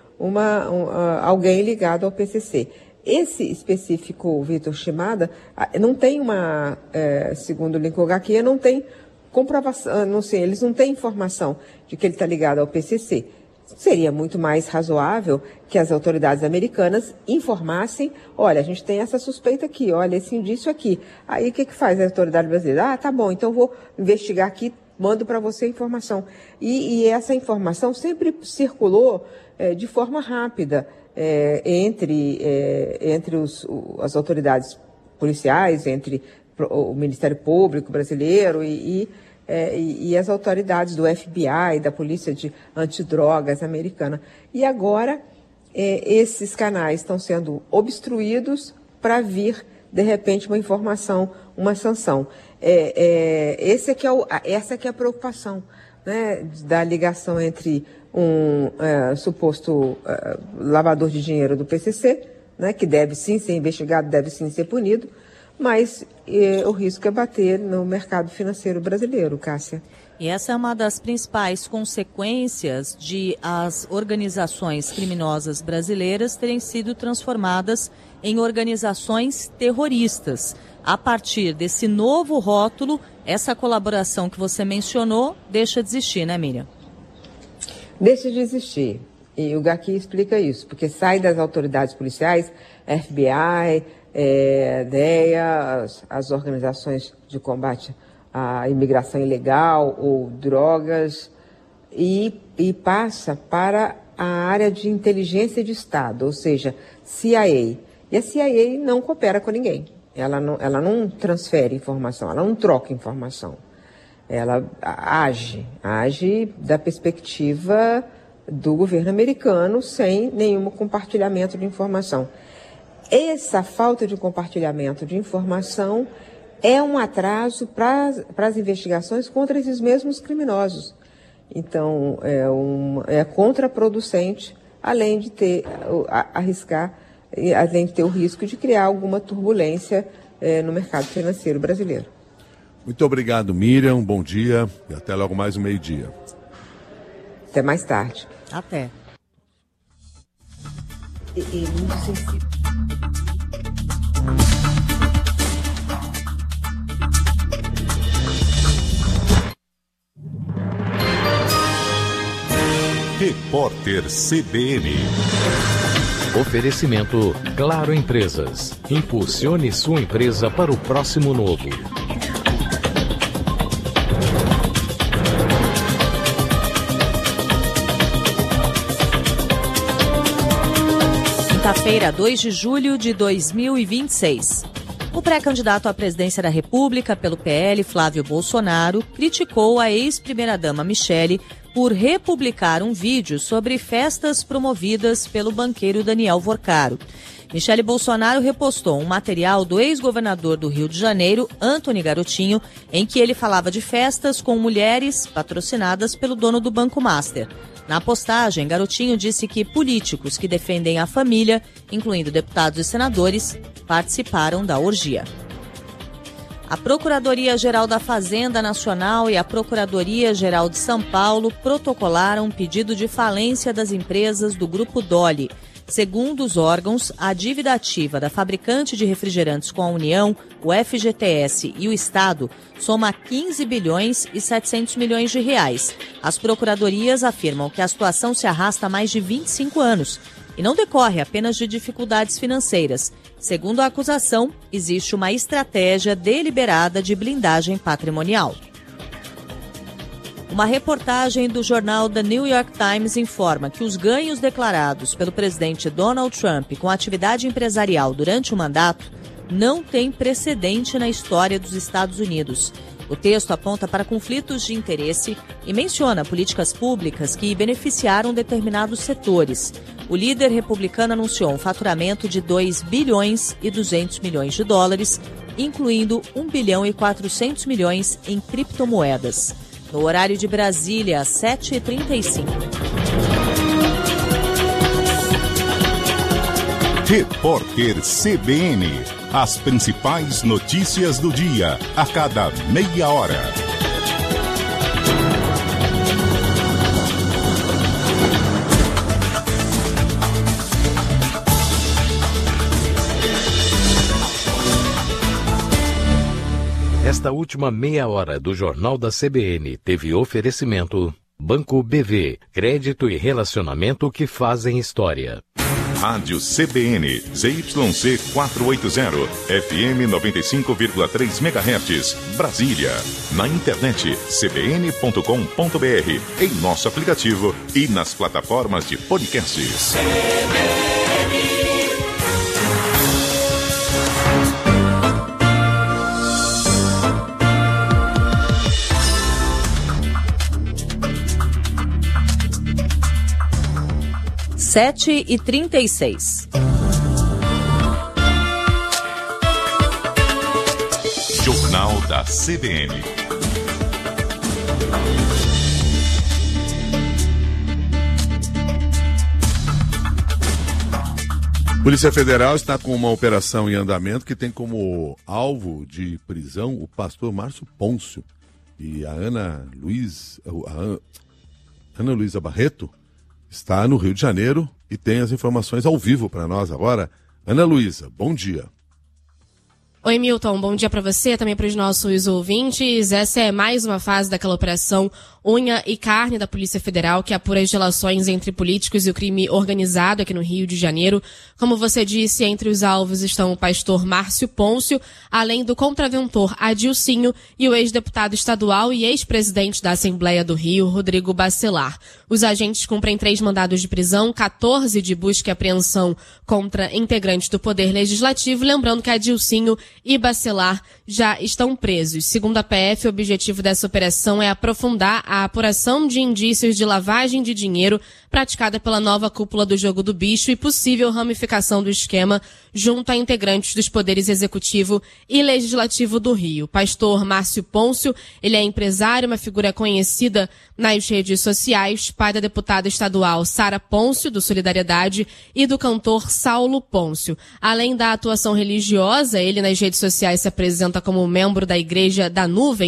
Speaker 22: alguém ligado ao PCC. Esse específico Vitor Shimada não tem segundo Lincoln Gakia, não tem comprovação, não sei, eles não têm informação de que ele está ligado ao PCC. Seria muito mais razoável que as autoridades americanas informassem, olha, a gente tem essa suspeita aqui, olha, esse indício aqui. Aí o que faz a autoridade brasileira? Tá bom, então vou investigar aqui, mando para você a informação. E essa informação sempre circulou de forma rápida entre as autoridades policiais, entre o Ministério Público brasileiro e as autoridades do FBI, da Polícia de Antidrogas americana. E agora esses canais estão sendo obstruídos para vir, de repente, uma informação, uma sanção. Essa que é a preocupação, né, da ligação entre um suposto lavador de dinheiro do PCC, né, que deve sim ser investigado, deve sim ser punido, mas o risco é bater no mercado financeiro brasileiro, Cássia.
Speaker 3: E essa é uma das principais consequências de as organizações criminosas brasileiras terem sido transformadas em organizações terroristas. A partir desse novo rótulo, essa colaboração que você mencionou deixa de existir, né, Miriam?
Speaker 22: Deixa de existir. E o Gakia explica isso, porque sai das autoridades policiais, FBI, DEA, as organizações de combate à imigração ilegal ou drogas, e passa para a área de inteligência de Estado, ou seja, CIA. E a CIA não coopera com ninguém. Ela não transfere informação, ela não troca informação. Ela age da perspectiva do governo americano sem nenhum compartilhamento de informação. Essa falta de compartilhamento de informação é um atraso para as investigações contra esses mesmos criminosos. Então, é contraproducente, além de ter o risco de criar alguma turbulência no mercado financeiro brasileiro.
Speaker 2: Muito obrigado, Miriam. Bom dia e até logo mais um meio-dia.
Speaker 22: Até mais tarde.
Speaker 3: Até.
Speaker 22: muito sensível.
Speaker 4: Repórter CBN.
Speaker 5: Oferecimento Claro Empresas. Impulsione sua empresa para o próximo novo.
Speaker 3: Quinta-feira, 2 de julho de 2026. O pré-candidato à presidência da República pelo PL, Flávio Bolsonaro, criticou a ex-primeira-dama Michele por republicar um vídeo sobre festas promovidas pelo banqueiro Daniel Vorcaro. Michele Bolsonaro repostou um material do ex-governador do Rio de Janeiro, Antony Garotinho, em que ele falava de festas com mulheres patrocinadas pelo dono do Banco Master. Na postagem, Garotinho disse que políticos que defendem a família, incluindo deputados e senadores, participaram da orgia. A Procuradoria-Geral da Fazenda Nacional e a Procuradoria-Geral de São Paulo protocolaram um pedido de falência das empresas do Grupo Dolly. Segundo os órgãos, a dívida ativa da fabricante de refrigerantes com a União, o FGTS e o Estado soma 15 bilhões e 700 milhões de reais. As procuradorias afirmam que a situação se arrasta há mais de 25 anos e não decorre apenas de dificuldades financeiras. Segundo a acusação, existe uma estratégia deliberada de blindagem patrimonial. Uma reportagem do jornal The New York Times informa que os ganhos declarados pelo presidente Donald Trump com atividade empresarial durante o mandato não têm precedente na história dos Estados Unidos. O texto aponta para conflitos de interesse e menciona políticas públicas que beneficiaram determinados setores. O líder republicano anunciou um faturamento de 2 bilhões e 200 milhões de dólares, incluindo 1 bilhão e 400 milhões em criptomoedas. No horário de Brasília, às 7h35.
Speaker 4: Repórter CBN. As principais notícias do dia, a cada meia hora.
Speaker 5: Esta última meia hora do Jornal da CBN teve oferecimento Banco BV, crédito e relacionamento que fazem história.
Speaker 4: Rádio CBN, ZYC 480, FM 95,3 MHz, Brasília. Na internet, cbn.com.br, em nosso aplicativo e nas plataformas de podcasts.
Speaker 3: Sete e 36.
Speaker 4: Jornal da CBN.
Speaker 2: Polícia Federal está com uma operação em andamento que tem como alvo de prisão o pastor Márcio Pôncio e a Ana Luísa Barreto. Está no Rio de Janeiro e tem as informações ao vivo para nós agora. Ana Luísa, bom dia.
Speaker 1: Oi, Milton, bom dia para você, também para os nossos ouvintes. Essa é mais uma fase daquela operação Unha e Carne da Polícia Federal, que apura as relações entre políticos e o crime organizado aqui no Rio de Janeiro. Como você disse, entre os alvos estão o pastor Márcio Pôncio, além do contraventor Adilcinho e o ex-deputado estadual e ex-presidente da Assembleia do Rio, Rodrigo Bacelar. Os agentes cumprem 3 mandados de prisão, 14 de busca e apreensão contra integrantes do Poder Legislativo, lembrando que Adilcinho e Bacelar já estão presos. Segundo a PF, o objetivo dessa operação é aprofundar a apuração de indícios de lavagem de dinheiro praticada pela nova cúpula do Jogo do Bicho e possível ramificação do esquema junto a integrantes dos poderes executivo e legislativo do Rio. Pastor Márcio Pôncio, ele é empresário, uma figura conhecida nas redes sociais, pai da deputada estadual Sara Pôncio, do Solidariedade, e do cantor Saulo Pôncio. Além da atuação religiosa, ele nas redes sociais se apresenta como membro da Igreja da Nuvem.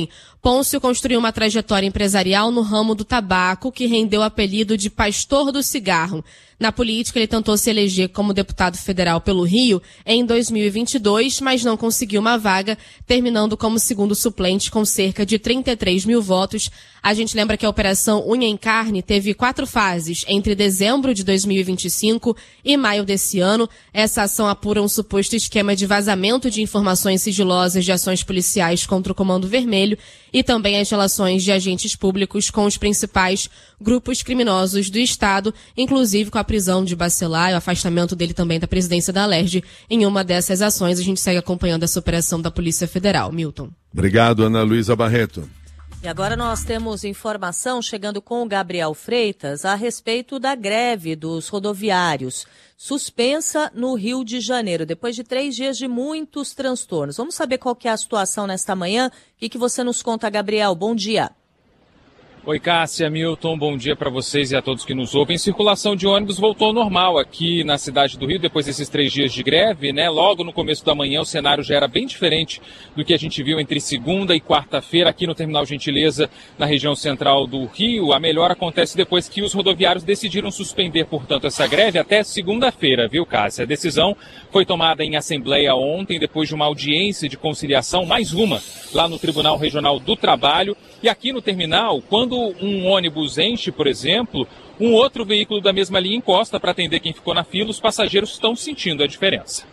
Speaker 1: Pôncio construiu uma trajetória empresarial no ramo do tabaco que rendeu o apelido de Pastor do Cigarro. Na política, ele tentou se eleger como deputado federal pelo Rio em 2022, mas não conseguiu uma vaga, terminando como segundo suplente com cerca de 33 mil votos. A gente lembra que a Operação Unha em Carne teve 4 fases entre dezembro de 2025 e maio desse ano. Essa ação apura um suposto esquema de vazamento de informações sigilosas de ações policiais contra o Comando Vermelho e também as relações de agentes públicos com os principais grupos criminosos do Estado, inclusive com a prisão de Bacelar e o afastamento dele também da presidência da Alerj. Em uma dessas ações, a gente segue acompanhando essa operação da Polícia Federal. Milton.
Speaker 2: Obrigado, Ana Luísa Barreto.
Speaker 3: E agora nós temos informação chegando com o Gabriel Freitas a respeito da greve dos rodoviários, suspensa no Rio de Janeiro, depois de 3 dias de muitos transtornos. Vamos saber qual que é a situação nesta manhã. O que você nos conta, Gabriel? Bom dia.
Speaker 6: Oi, Cássia, Milton, bom dia para vocês e a todos que nos ouvem. Circulação de ônibus voltou ao normal aqui na cidade do Rio, depois desses 3 dias de greve, né? Logo no começo da manhã o cenário já era bem diferente do que a gente viu entre segunda e quarta-feira aqui no Terminal Gentileza, na região central do Rio. A melhora acontece depois que os rodoviários decidiram suspender, portanto, essa greve até segunda-feira, viu, Cássia? A decisão foi tomada em assembleia ontem, depois de uma audiência de conciliação, mais uma, lá no Tribunal Regional do Trabalho. E aqui no terminal, quando um ônibus enche, por exemplo, um outro veículo da mesma linha encosta para atender quem ficou na fila, os passageiros estão sentindo a diferença.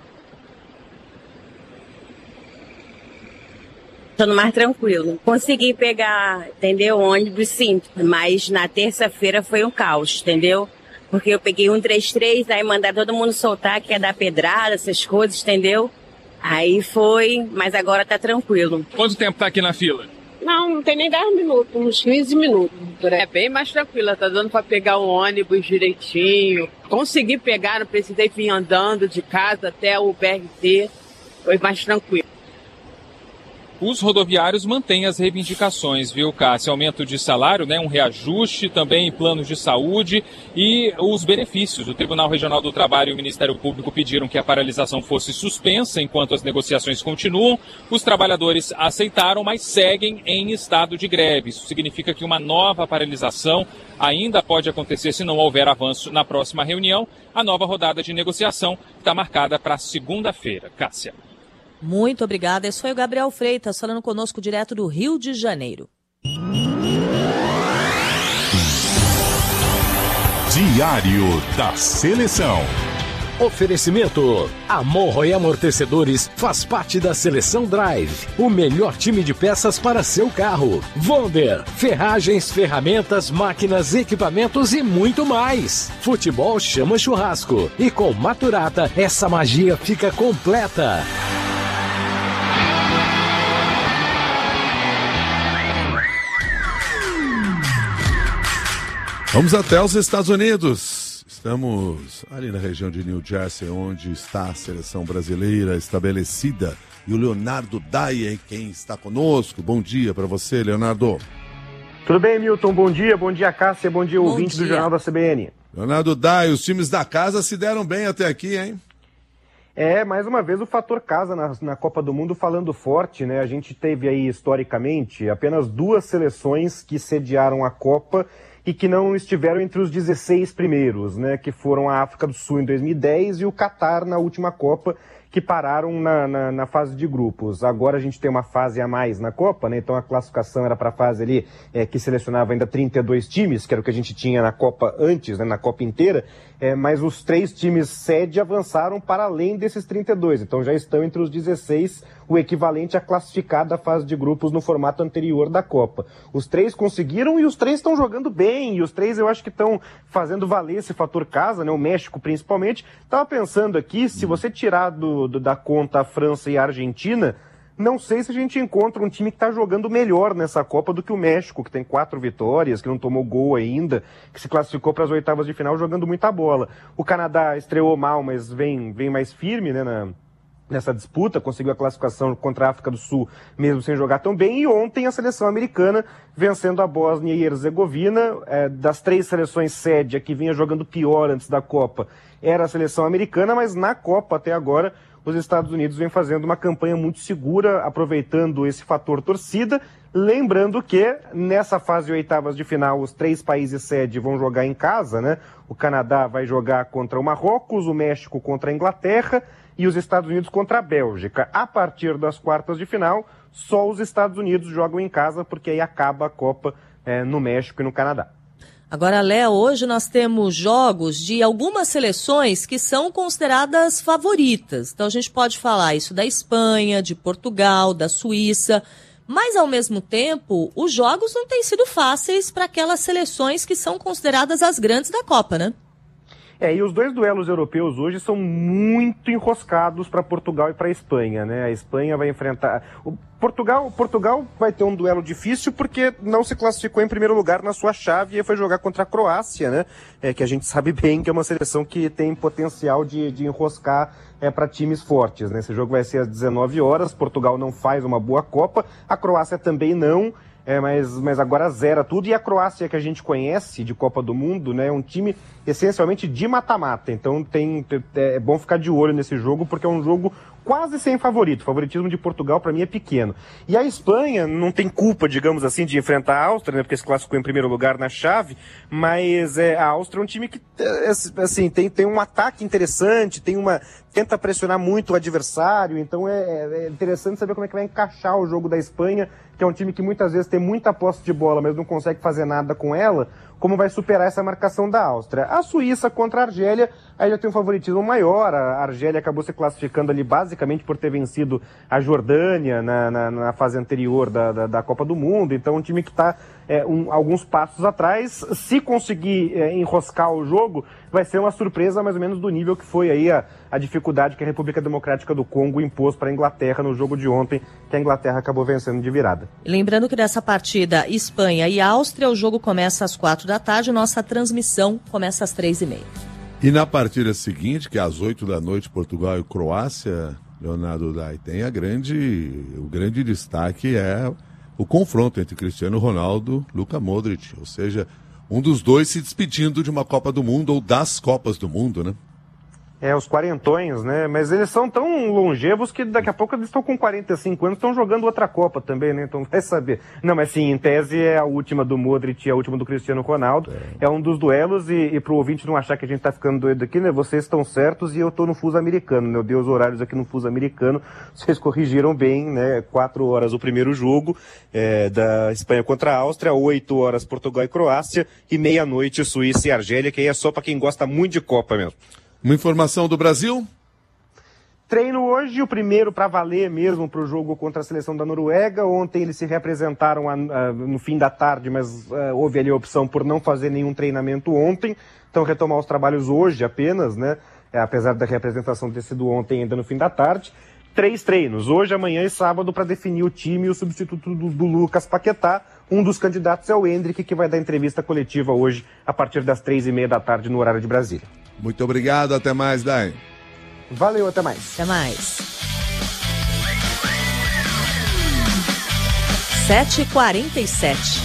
Speaker 7: Estou mais tranquilo. Consegui pegar, entendeu? Ônibus sim, mas na terça-feira foi um caos, entendeu? Porque eu peguei 133, aí mandaram todo mundo soltar, que ia dar pedrada, essas coisas, entendeu? Aí foi, mas agora tá tranquilo.
Speaker 6: Quanto tempo tá aqui na fila?
Speaker 7: Não tem nem 10 minutos, uns 15 minutos.
Speaker 23: É bem mais tranquila, tá dando pra pegar o ônibus direitinho. Consegui pegar, não precisei vir andando de casa até o BRT, foi mais tranquilo.
Speaker 6: Os rodoviários mantêm as reivindicações, viu, Cássia? Aumento de salário, né? Um reajuste, também planos de saúde e os benefícios. O Tribunal Regional do Trabalho e o Ministério Público pediram que a paralisação fosse suspensa enquanto as negociações continuam. Os trabalhadores aceitaram, mas seguem em estado de greve. Isso significa que uma nova paralisação ainda pode acontecer se não houver avanço na próxima reunião. A nova rodada de negociação está marcada para segunda-feira. Cássia.
Speaker 3: Muito obrigada. Esse foi o Gabriel Freitas falando conosco direto do Rio de Janeiro.
Speaker 4: Diário da Seleção.
Speaker 19: Oferecimento. A Monroe Amortecedores faz parte da Seleção Drive, o melhor time de peças para seu carro. Wonder, ferragens, ferramentas, máquinas, equipamentos e muito mais. Futebol chama churrasco. E com Maturata, essa magia fica completa.
Speaker 2: Vamos até os Estados Unidos. Estamos ali na região de New Jersey, onde está a seleção brasileira estabelecida. E o Leonardo Daia é quem está conosco. Bom dia para você, Leonardo.
Speaker 24: Tudo bem, Milton? Bom dia, Cássia, bom dia, ouvinte do Jornal da CBN.
Speaker 2: Leonardo Daia, os times da casa se deram bem até aqui, hein?
Speaker 24: Mais uma vez o fator casa na Copa do Mundo falando forte, né? A gente teve aí, historicamente, apenas 2 seleções que sediaram a Copa e que não estiveram entre os 16 primeiros, né? Que foram a África do Sul em 2010 e o Catar na última Copa, que pararam na fase de grupos. Agora a gente tem uma fase a mais na Copa, né? Então a classificação era para a fase ali que selecionava ainda 32 times, que era o que a gente tinha na Copa antes, né? Na Copa inteira, mas os 3 times sede avançaram para além desses 32, então já estão entre os 16, o equivalente a classificar da fase de grupos no formato anterior da Copa. Os 3 conseguiram e os 3 estão jogando bem, e os 3 eu acho que estão fazendo valer esse fator casa, né? O México principalmente. Estava pensando aqui, se você tirar da conta a França e a Argentina, não sei se a gente encontra um time que está jogando melhor nessa Copa do que o México, que tem 4 vitórias, que não tomou gol ainda, que se classificou para as oitavas de final jogando muita bola. O Canadá estreou mal, mas vem mais firme, né, nessa disputa, conseguiu a classificação contra a África do Sul, mesmo sem jogar tão bem, e ontem a seleção americana vencendo a Bósnia e Herzegovina. Das 3 seleções sede, a que vinha jogando pior antes da Copa era a seleção americana, mas na Copa até agora os Estados Unidos vêm fazendo uma campanha muito segura, aproveitando esse fator torcida. Lembrando que nessa fase de oitavas de final, os 3 países sede vão jogar em casa, né? O Canadá vai jogar contra o Marrocos, o México contra a Inglaterra e os Estados Unidos contra a Bélgica. A partir das quartas de final, só os Estados Unidos jogam em casa, porque aí acaba a Copa no México e no Canadá.
Speaker 3: Agora, Léo, hoje nós temos jogos de algumas seleções que são consideradas favoritas. Então a gente pode falar isso da Espanha, de Portugal, da Suíça, mas ao mesmo tempo os jogos não têm sido fáceis para aquelas seleções que são consideradas as grandes da Copa, né?
Speaker 24: E os 2 duelos europeus hoje são muito enroscados para Portugal e para a Espanha, né? A Espanha vai enfrentar... Portugal vai ter um duelo difícil porque não se classificou em primeiro lugar na sua chave e foi jogar contra a Croácia, né? Que a gente sabe bem que é uma seleção que tem potencial de enroscar para times fortes, né? Esse jogo vai ser às 19 horas, Portugal não faz uma boa Copa, a Croácia também não... mas agora zera tudo, e a Croácia que a gente conhece de Copa do Mundo, né, é um time essencialmente de mata-mata, então é bom ficar de olho nesse jogo, porque é um jogo quase sem favorito, o favoritismo de Portugal para mim é pequeno. E a Espanha não tem culpa, digamos assim, de enfrentar a Áustria, né, porque se classificou em primeiro lugar na chave, mas a Áustria é um time que assim, tem um ataque interessante, tenta pressionar muito o adversário, então é interessante saber como é que vai encaixar o jogo da Espanha, que é um time que muitas vezes tem muita posse de bola, mas não consegue fazer nada com ela, como vai superar essa marcação da Áustria. A Suíça contra a Argélia, aí já tem um favoritismo maior, a Argélia acabou se classificando ali basicamente por ter vencido a Jordânia na fase anterior da Copa do Mundo, então um time que está alguns passos atrás, se conseguir enroscar o jogo, vai ser uma surpresa mais ou menos do nível que foi aí a dificuldade que a República Democrática do Congo impôs para a Inglaterra no jogo de ontem, que a Inglaterra acabou vencendo de virada.
Speaker 3: Lembrando que dessa partida Espanha e Áustria, o jogo começa às 4h, nossa transmissão começa às 3h30.
Speaker 2: E na partida seguinte, que é às 8h, Portugal e Croácia, Leonardo Dai, tem o grande destaque é o confronto entre Cristiano Ronaldo e Luka Modric, ou seja, um dos dois se despedindo de uma Copa do Mundo ou das Copas do Mundo, né?
Speaker 24: Os quarentões, né? Mas eles são tão longevos que daqui a pouco eles estão com 45 anos, estão jogando outra Copa também, né? Então vai saber. Não, mas sim, em tese é a última do Modric e a última do Cristiano Ronaldo. É um dos duelos e pro ouvinte não achar que a gente tá ficando doido aqui, né? Vocês estão certos e eu tô no fuso americano, né? Eu dei os horários aqui no fuso americano. Vocês corrigiram bem, né? 4 horas o primeiro jogo da Espanha contra a Áustria, 8 horas Portugal e Croácia e meia-noite Suíça e Argélia, que aí é só para quem gosta muito de Copa mesmo.
Speaker 2: Uma informação do Brasil?
Speaker 24: Treino hoje, o primeiro para valer mesmo para o jogo contra a seleção da Noruega. Ontem eles se representaram no fim da tarde, mas houve ali a opção por não fazer nenhum treinamento ontem. Então retomar os trabalhos hoje apenas, né? Apesar da representação ter sido ontem ainda no fim da tarde. 3 treinos, hoje, amanhã e sábado, para definir o time e o substituto do Lucas Paquetá. Um dos candidatos é o Endrick, que vai dar entrevista coletiva hoje a partir das 3h30 no horário de Brasília.
Speaker 2: Muito obrigado, até mais, Dai.
Speaker 24: Valeu, até mais.
Speaker 3: Até mais. 7h47.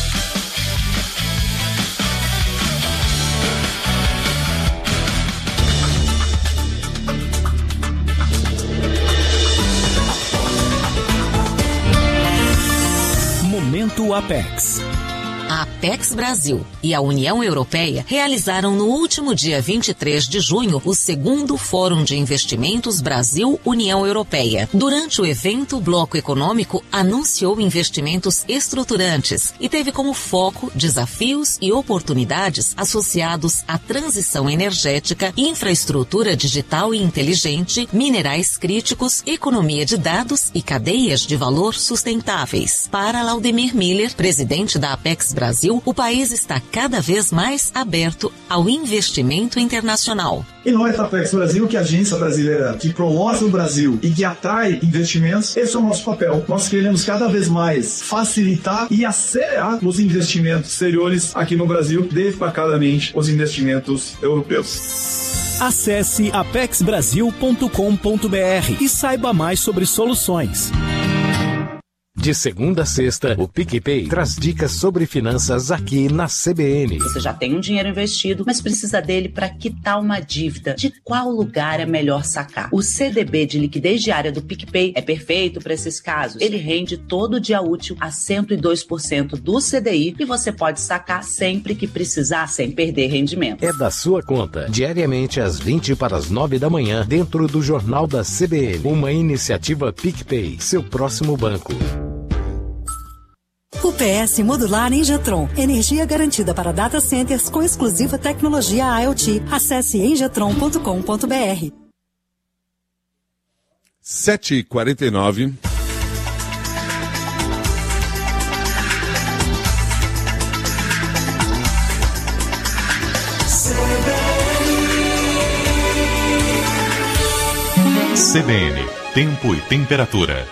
Speaker 8: Momento Apex.
Speaker 9: A Apex Brasil e a União Europeia realizaram no último dia 23 de junho o segundo Fórum de Investimentos Brasil-União Europeia. Durante o evento, o Bloco Econômico anunciou investimentos estruturantes e teve como foco desafios e oportunidades associados à transição energética, infraestrutura digital e inteligente, minerais críticos, economia de dados e cadeias de valor sustentáveis. Para Laudemir Miller, presidente da Apex Brasil, o país está cada vez mais aberto ao investimento internacional.
Speaker 10: E nós, da Apex Brasil, que é a agência brasileira que promove o Brasil e que atrai investimentos, esse é o nosso papel. Nós queremos cada vez mais facilitar e acelerar os investimentos exteriores aqui no Brasil, destacadamente os investimentos europeus.
Speaker 8: Acesse apexbrasil.com.br e saiba mais sobre soluções.
Speaker 19: De segunda a sexta, o PicPay traz dicas sobre finanças aqui na CBN.
Speaker 8: Você já tem um dinheiro investido, mas precisa dele para quitar uma dívida. De qual lugar é melhor sacar? O CDB de liquidez diária do PicPay é perfeito para esses casos. Ele rende todo dia útil a 102% do CDI e você pode sacar sempre que precisar, sem perder rendimento.
Speaker 19: É da sua conta, diariamente às 20 para as 9 da manhã, dentro do Jornal da CBN. Uma iniciativa PicPay, seu próximo banco.
Speaker 11: UPS modular Engetron. Energia garantida para data centers com exclusiva tecnologia IoT. Acesse engetron.com.br.
Speaker 2: 7h49.
Speaker 4: CBN, tempo e temperatura.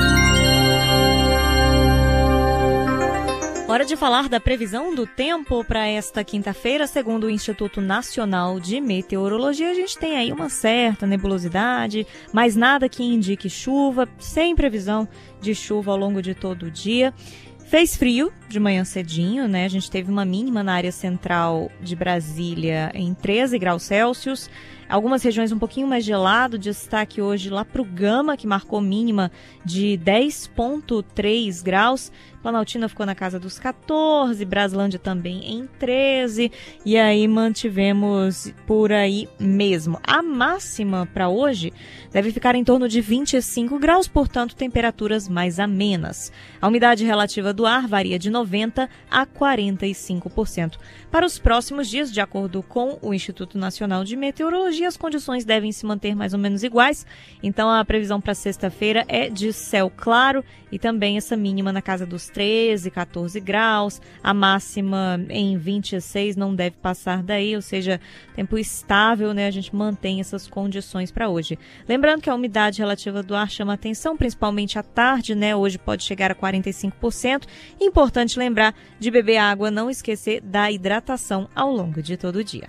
Speaker 21: Hora de falar da previsão do tempo para esta quinta-feira. Segundo o Instituto Nacional de Meteorologia, a gente tem aí uma certa nebulosidade, mas nada que indique chuva, sem previsão de chuva ao longo de todo o dia. Fez frio de manhã cedinho, né? A gente teve uma mínima na área central de Brasília em 13 graus Celsius. Algumas regiões um pouquinho mais gelado, destaque hoje lá para o Gama, que marcou mínima de 10,3 graus. Planaltina ficou na casa dos 14, Braslândia também em 13, e aí mantivemos por aí mesmo. A máxima para hoje deve ficar em torno de 25 graus, portanto temperaturas mais amenas. A umidade relativa do ar varia de 90% a 45%. Para os próximos dias, de acordo com o Instituto Nacional de Meteorologia, as condições devem se manter mais ou menos iguais, então a previsão para sexta-feira é de céu claro e também essa mínima na casa dos 13, 14 graus, a máxima em 26 não deve passar daí, ou seja, tempo estável, né? A gente mantém essas condições para hoje. Lembrando que a umidade relativa do ar chama atenção, principalmente à tarde, né? Hoje pode chegar a 45%. Importante lembrar de beber água, não esquecer da hidratação ao longo de todo o dia.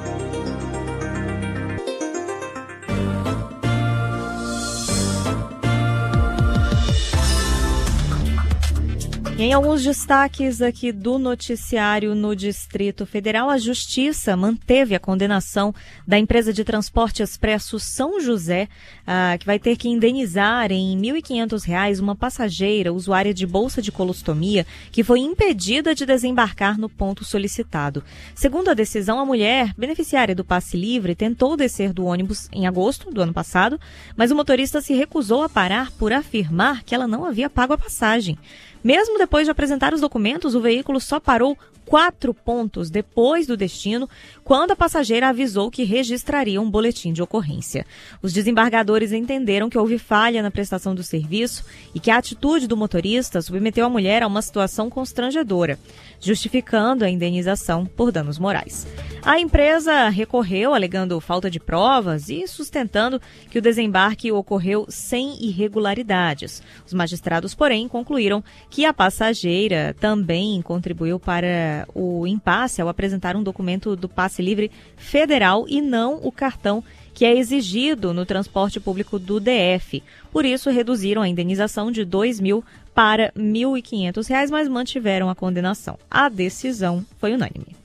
Speaker 21: E em alguns destaques aqui do noticiário no Distrito Federal, a Justiça manteve a condenação da empresa de transporte expresso São José, que vai ter que indenizar em R$ 1.500 uma passageira usuária de bolsa de colostomia que foi impedida de desembarcar no ponto solicitado. Segundo a decisão, a mulher, beneficiária do passe livre, tentou descer do ônibus em agosto do ano passado, mas o motorista se recusou a parar por afirmar que ela não havia pago a passagem. Mesmo depois de apresentar os documentos, o veículo só parou 4 pontos depois do destino, quando a passageira avisou que registraria um boletim de ocorrência. Os desembargadores entenderam que houve falha na prestação do serviço e que a atitude do motorista submeteu a mulher a uma situação constrangedora, justificando a indenização por danos morais. A empresa recorreu, alegando falta de provas e sustentando que o desembarque ocorreu sem irregularidades. Os magistrados, porém, concluíram que a passageira também contribuiu para o impasse ao apresentar um documento do passe livre federal e não o cartão que é exigido no transporte público do DF. Por isso, reduziram a indenização de R$ 2.000 para R$ 1.500, mas mantiveram a condenação. A decisão foi unânime.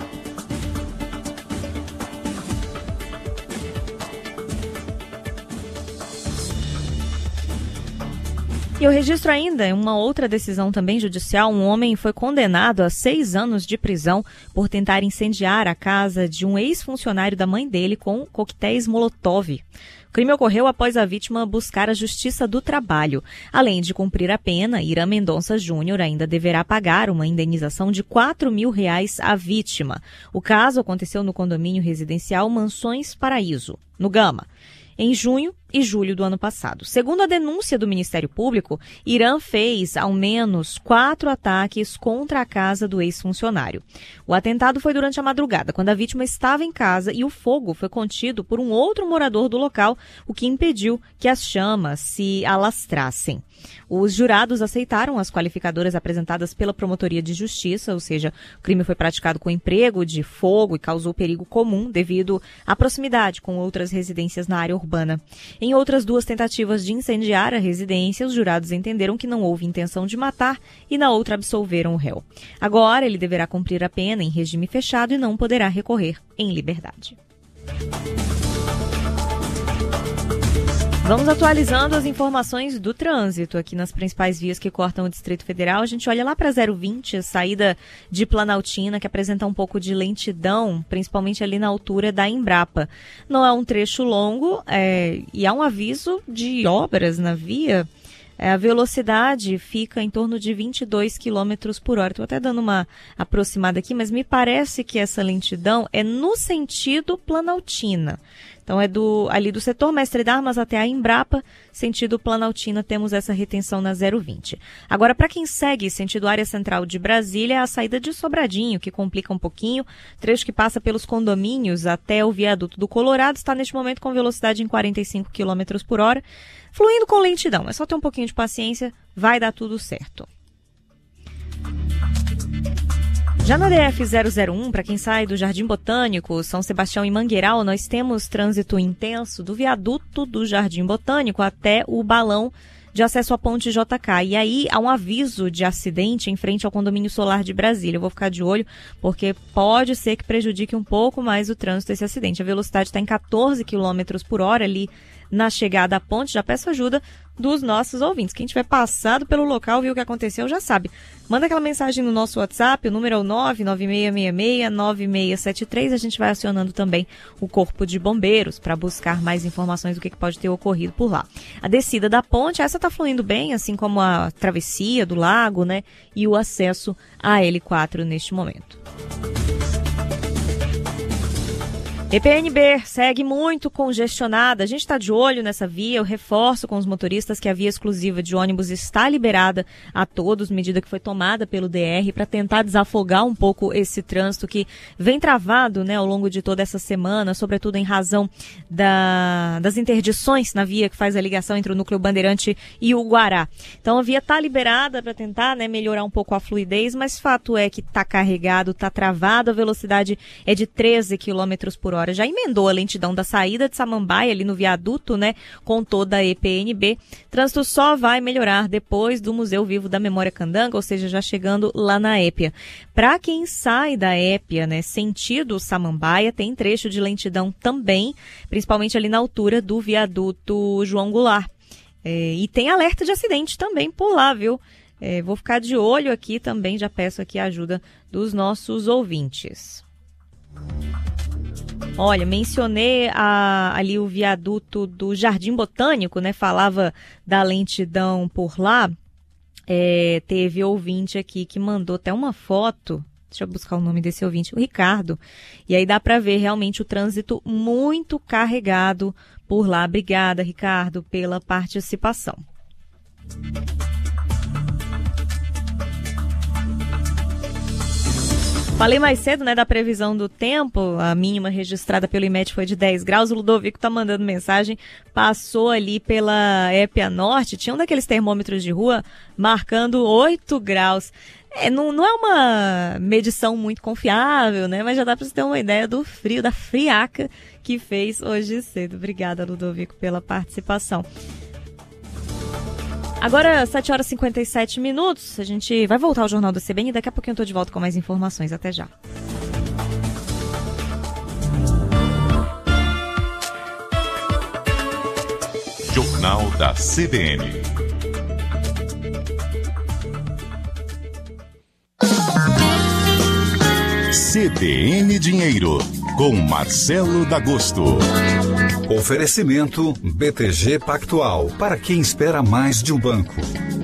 Speaker 21: E eu registro ainda uma outra decisão também judicial. Um homem foi condenado a 6 anos de prisão por tentar incendiar a casa de um ex-funcionário da mãe dele com coquetéis Molotov. O crime ocorreu após a vítima buscar a Justiça do Trabalho. Além de cumprir a pena, Irã Mendonça Júnior ainda deverá pagar uma indenização de R$ 4.000 à vítima. O caso aconteceu no condomínio residencial Mansões Paraíso, no Gama, em junho e julho do ano passado. Segundo a denúncia do Ministério Público, Irã fez ao menos 4 ataques contra a casa do ex-funcionário. O atentado foi durante a madrugada, quando a vítima estava em casa e o fogo foi contido por um outro morador do local, o que impediu que as chamas se alastrassem. Os jurados aceitaram as qualificadoras apresentadas pela Promotoria de Justiça, ou seja, o crime foi praticado com emprego de fogo e causou perigo comum devido à proximidade com outras residências na área urbana. Em outras 2 tentativas de incendiar a residência, os jurados entenderam que não houve intenção de matar e na outra absolveram o réu. Agora ele deverá cumprir a pena em regime fechado e não poderá recorrer em liberdade. Vamos atualizando as informações do trânsito aqui nas principais vias que cortam o Distrito Federal. A gente olha lá para 020, a saída de Planaltina, que apresenta um pouco de lentidão, principalmente ali na altura da Embrapa. Não é um trecho longo e há um aviso de obras na via. A velocidade fica em torno de 22 km por hora. Estou até dando uma aproximada aqui, mas me parece que essa lentidão é no sentido Planaltina. Então é ali do setor Mestre Darmas até a Embrapa, sentido Planaltina, temos essa retenção na 020. Agora, para quem segue sentido área central de Brasília, é a saída de Sobradinho, que complica um pouquinho. Trecho que passa pelos condomínios até o viaduto do Colorado está neste momento com velocidade em 45 km por hora, fluindo com lentidão. É só ter um pouquinho de paciência, vai dar tudo certo. Já na DF-001, para quem sai do Jardim Botânico, São Sebastião e Mangueiral, nós temos trânsito intenso do viaduto do Jardim Botânico até o balão de acesso à ponte JK. E aí há um aviso de acidente em frente ao condomínio solar de Brasília. Eu vou ficar de olho porque pode ser que prejudique um pouco mais o trânsito esse acidente. A velocidade está em 14 km por hora ali na chegada à ponte. Já peço ajuda dos nossos ouvintes. Quem tiver passado pelo local, viu o que aconteceu, já sabe. Manda aquela mensagem no nosso WhatsApp, o número é o 99666-9673. A gente vai acionando também o Corpo de Bombeiros para buscar mais informações do que pode ter ocorrido por lá. A descida da ponte, essa está fluindo bem, assim como a travessia do lago, né? E o acesso à L4 neste momento. EPNB segue muito congestionada. A gente está de olho nessa via. Eu reforço com os motoristas que a via exclusiva de ônibus está liberada a todos, medida que foi tomada pelo DR para tentar desafogar um pouco esse trânsito que vem travado, né, ao longo de toda essa semana, sobretudo em razão das interdições na via que faz a ligação entre o Núcleo Bandeirante e o Guará. Então a via está liberada para tentar, né, melhorar um pouco a fluidez, mas fato é que está carregado, está travado, a velocidade é de 13 km por hora. Já emendou a lentidão da saída de Samambaia ali no viaduto, né, com toda a EPNB. Trânsito só vai melhorar depois do Museu Vivo da Memória Candanga, ou seja, já chegando lá na Épia. Para quem sai da Épia, né, sentido Samambaia, tem trecho de lentidão também, principalmente ali na altura do viaduto João Goulart. E tem alerta de acidente também por lá, viu? Vou ficar de olho aqui também, já peço aqui a ajuda dos nossos ouvintes. Olha, mencionei ali o viaduto do Jardim Botânico, né? Falava da lentidão por lá. Teve ouvinte aqui que mandou até uma foto. Deixa eu buscar o nome desse ouvinte, o Ricardo. E aí dá para ver realmente o trânsito muito carregado por lá. Obrigada, Ricardo, pela participação. Falei mais cedo, né, da previsão do tempo, a mínima registrada pelo IMET foi de 10 graus, o Ludovico tá mandando mensagem, passou ali pela Épia Norte, tinha um daqueles termômetros de rua marcando 8 graus. Não é uma medição muito confiável, né, mas já dá para você ter uma ideia do frio, da friaca que fez hoje cedo. Obrigada, Ludovico, pela participação. Agora, 7 horas e 57 minutos, a gente vai voltar ao Jornal do CBN e daqui a pouquinho eu tô de volta com mais informações. Até já.
Speaker 4: Jornal da CBN. CBN Dinheiro, com Marcelo D'Agosto.
Speaker 12: Oferecimento BTG Pactual, para quem espera mais de um banco.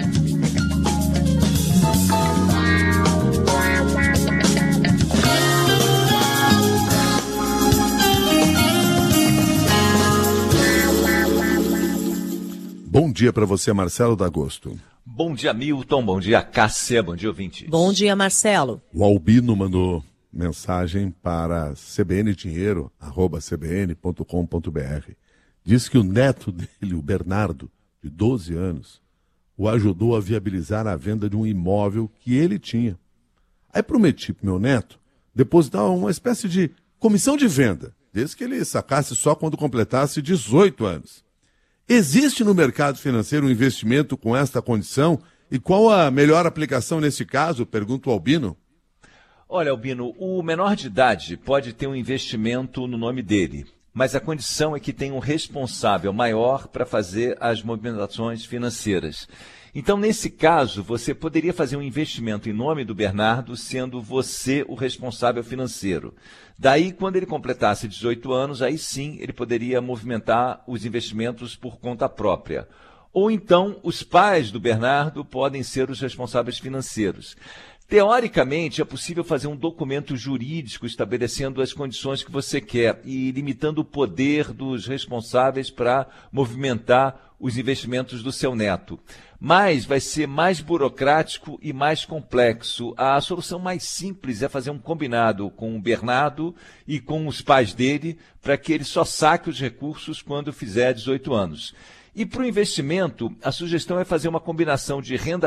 Speaker 2: Bom dia para você, Marcelo D'Agosto.
Speaker 13: Bom dia, Milton. Bom dia, Cássia. Bom dia, ouvinte.
Speaker 3: Bom dia, Marcelo.
Speaker 2: O Albino mandou mensagem para cbndinheiro@cbn.com.br. Diz que o neto dele, o Bernardo, de 12 anos, o ajudou a viabilizar a venda de um imóvel que ele tinha. Aí prometi para meu neto depositar uma espécie de comissão de venda, desde que ele sacasse só quando completasse 18 anos. Existe no mercado financeiro um investimento com esta condição? E qual a melhor aplicação nesse caso? Pergunto ao Albino.
Speaker 13: Olha, Albino, o menor de idade pode ter um investimento no nome dele, mas a condição é que tenha um responsável maior para fazer as movimentações financeiras. Então, nesse caso, você poderia fazer um investimento em nome do Bernardo, sendo você o responsável financeiro. Daí, quando ele completasse 18 anos, aí sim ele poderia movimentar os investimentos por conta própria. Ou então, os pais do Bernardo podem ser os responsáveis financeiros. Teoricamente, é possível fazer um documento jurídico estabelecendo as condições que você quer e limitando o poder dos responsáveis para movimentar os investimentos do seu neto. Mas vai ser mais burocrático e mais complexo. A solução mais simples é fazer um combinado com o Bernardo e com os pais dele para que ele só saque os recursos quando fizer 18 anos. E para o investimento, a sugestão é fazer uma combinação de renda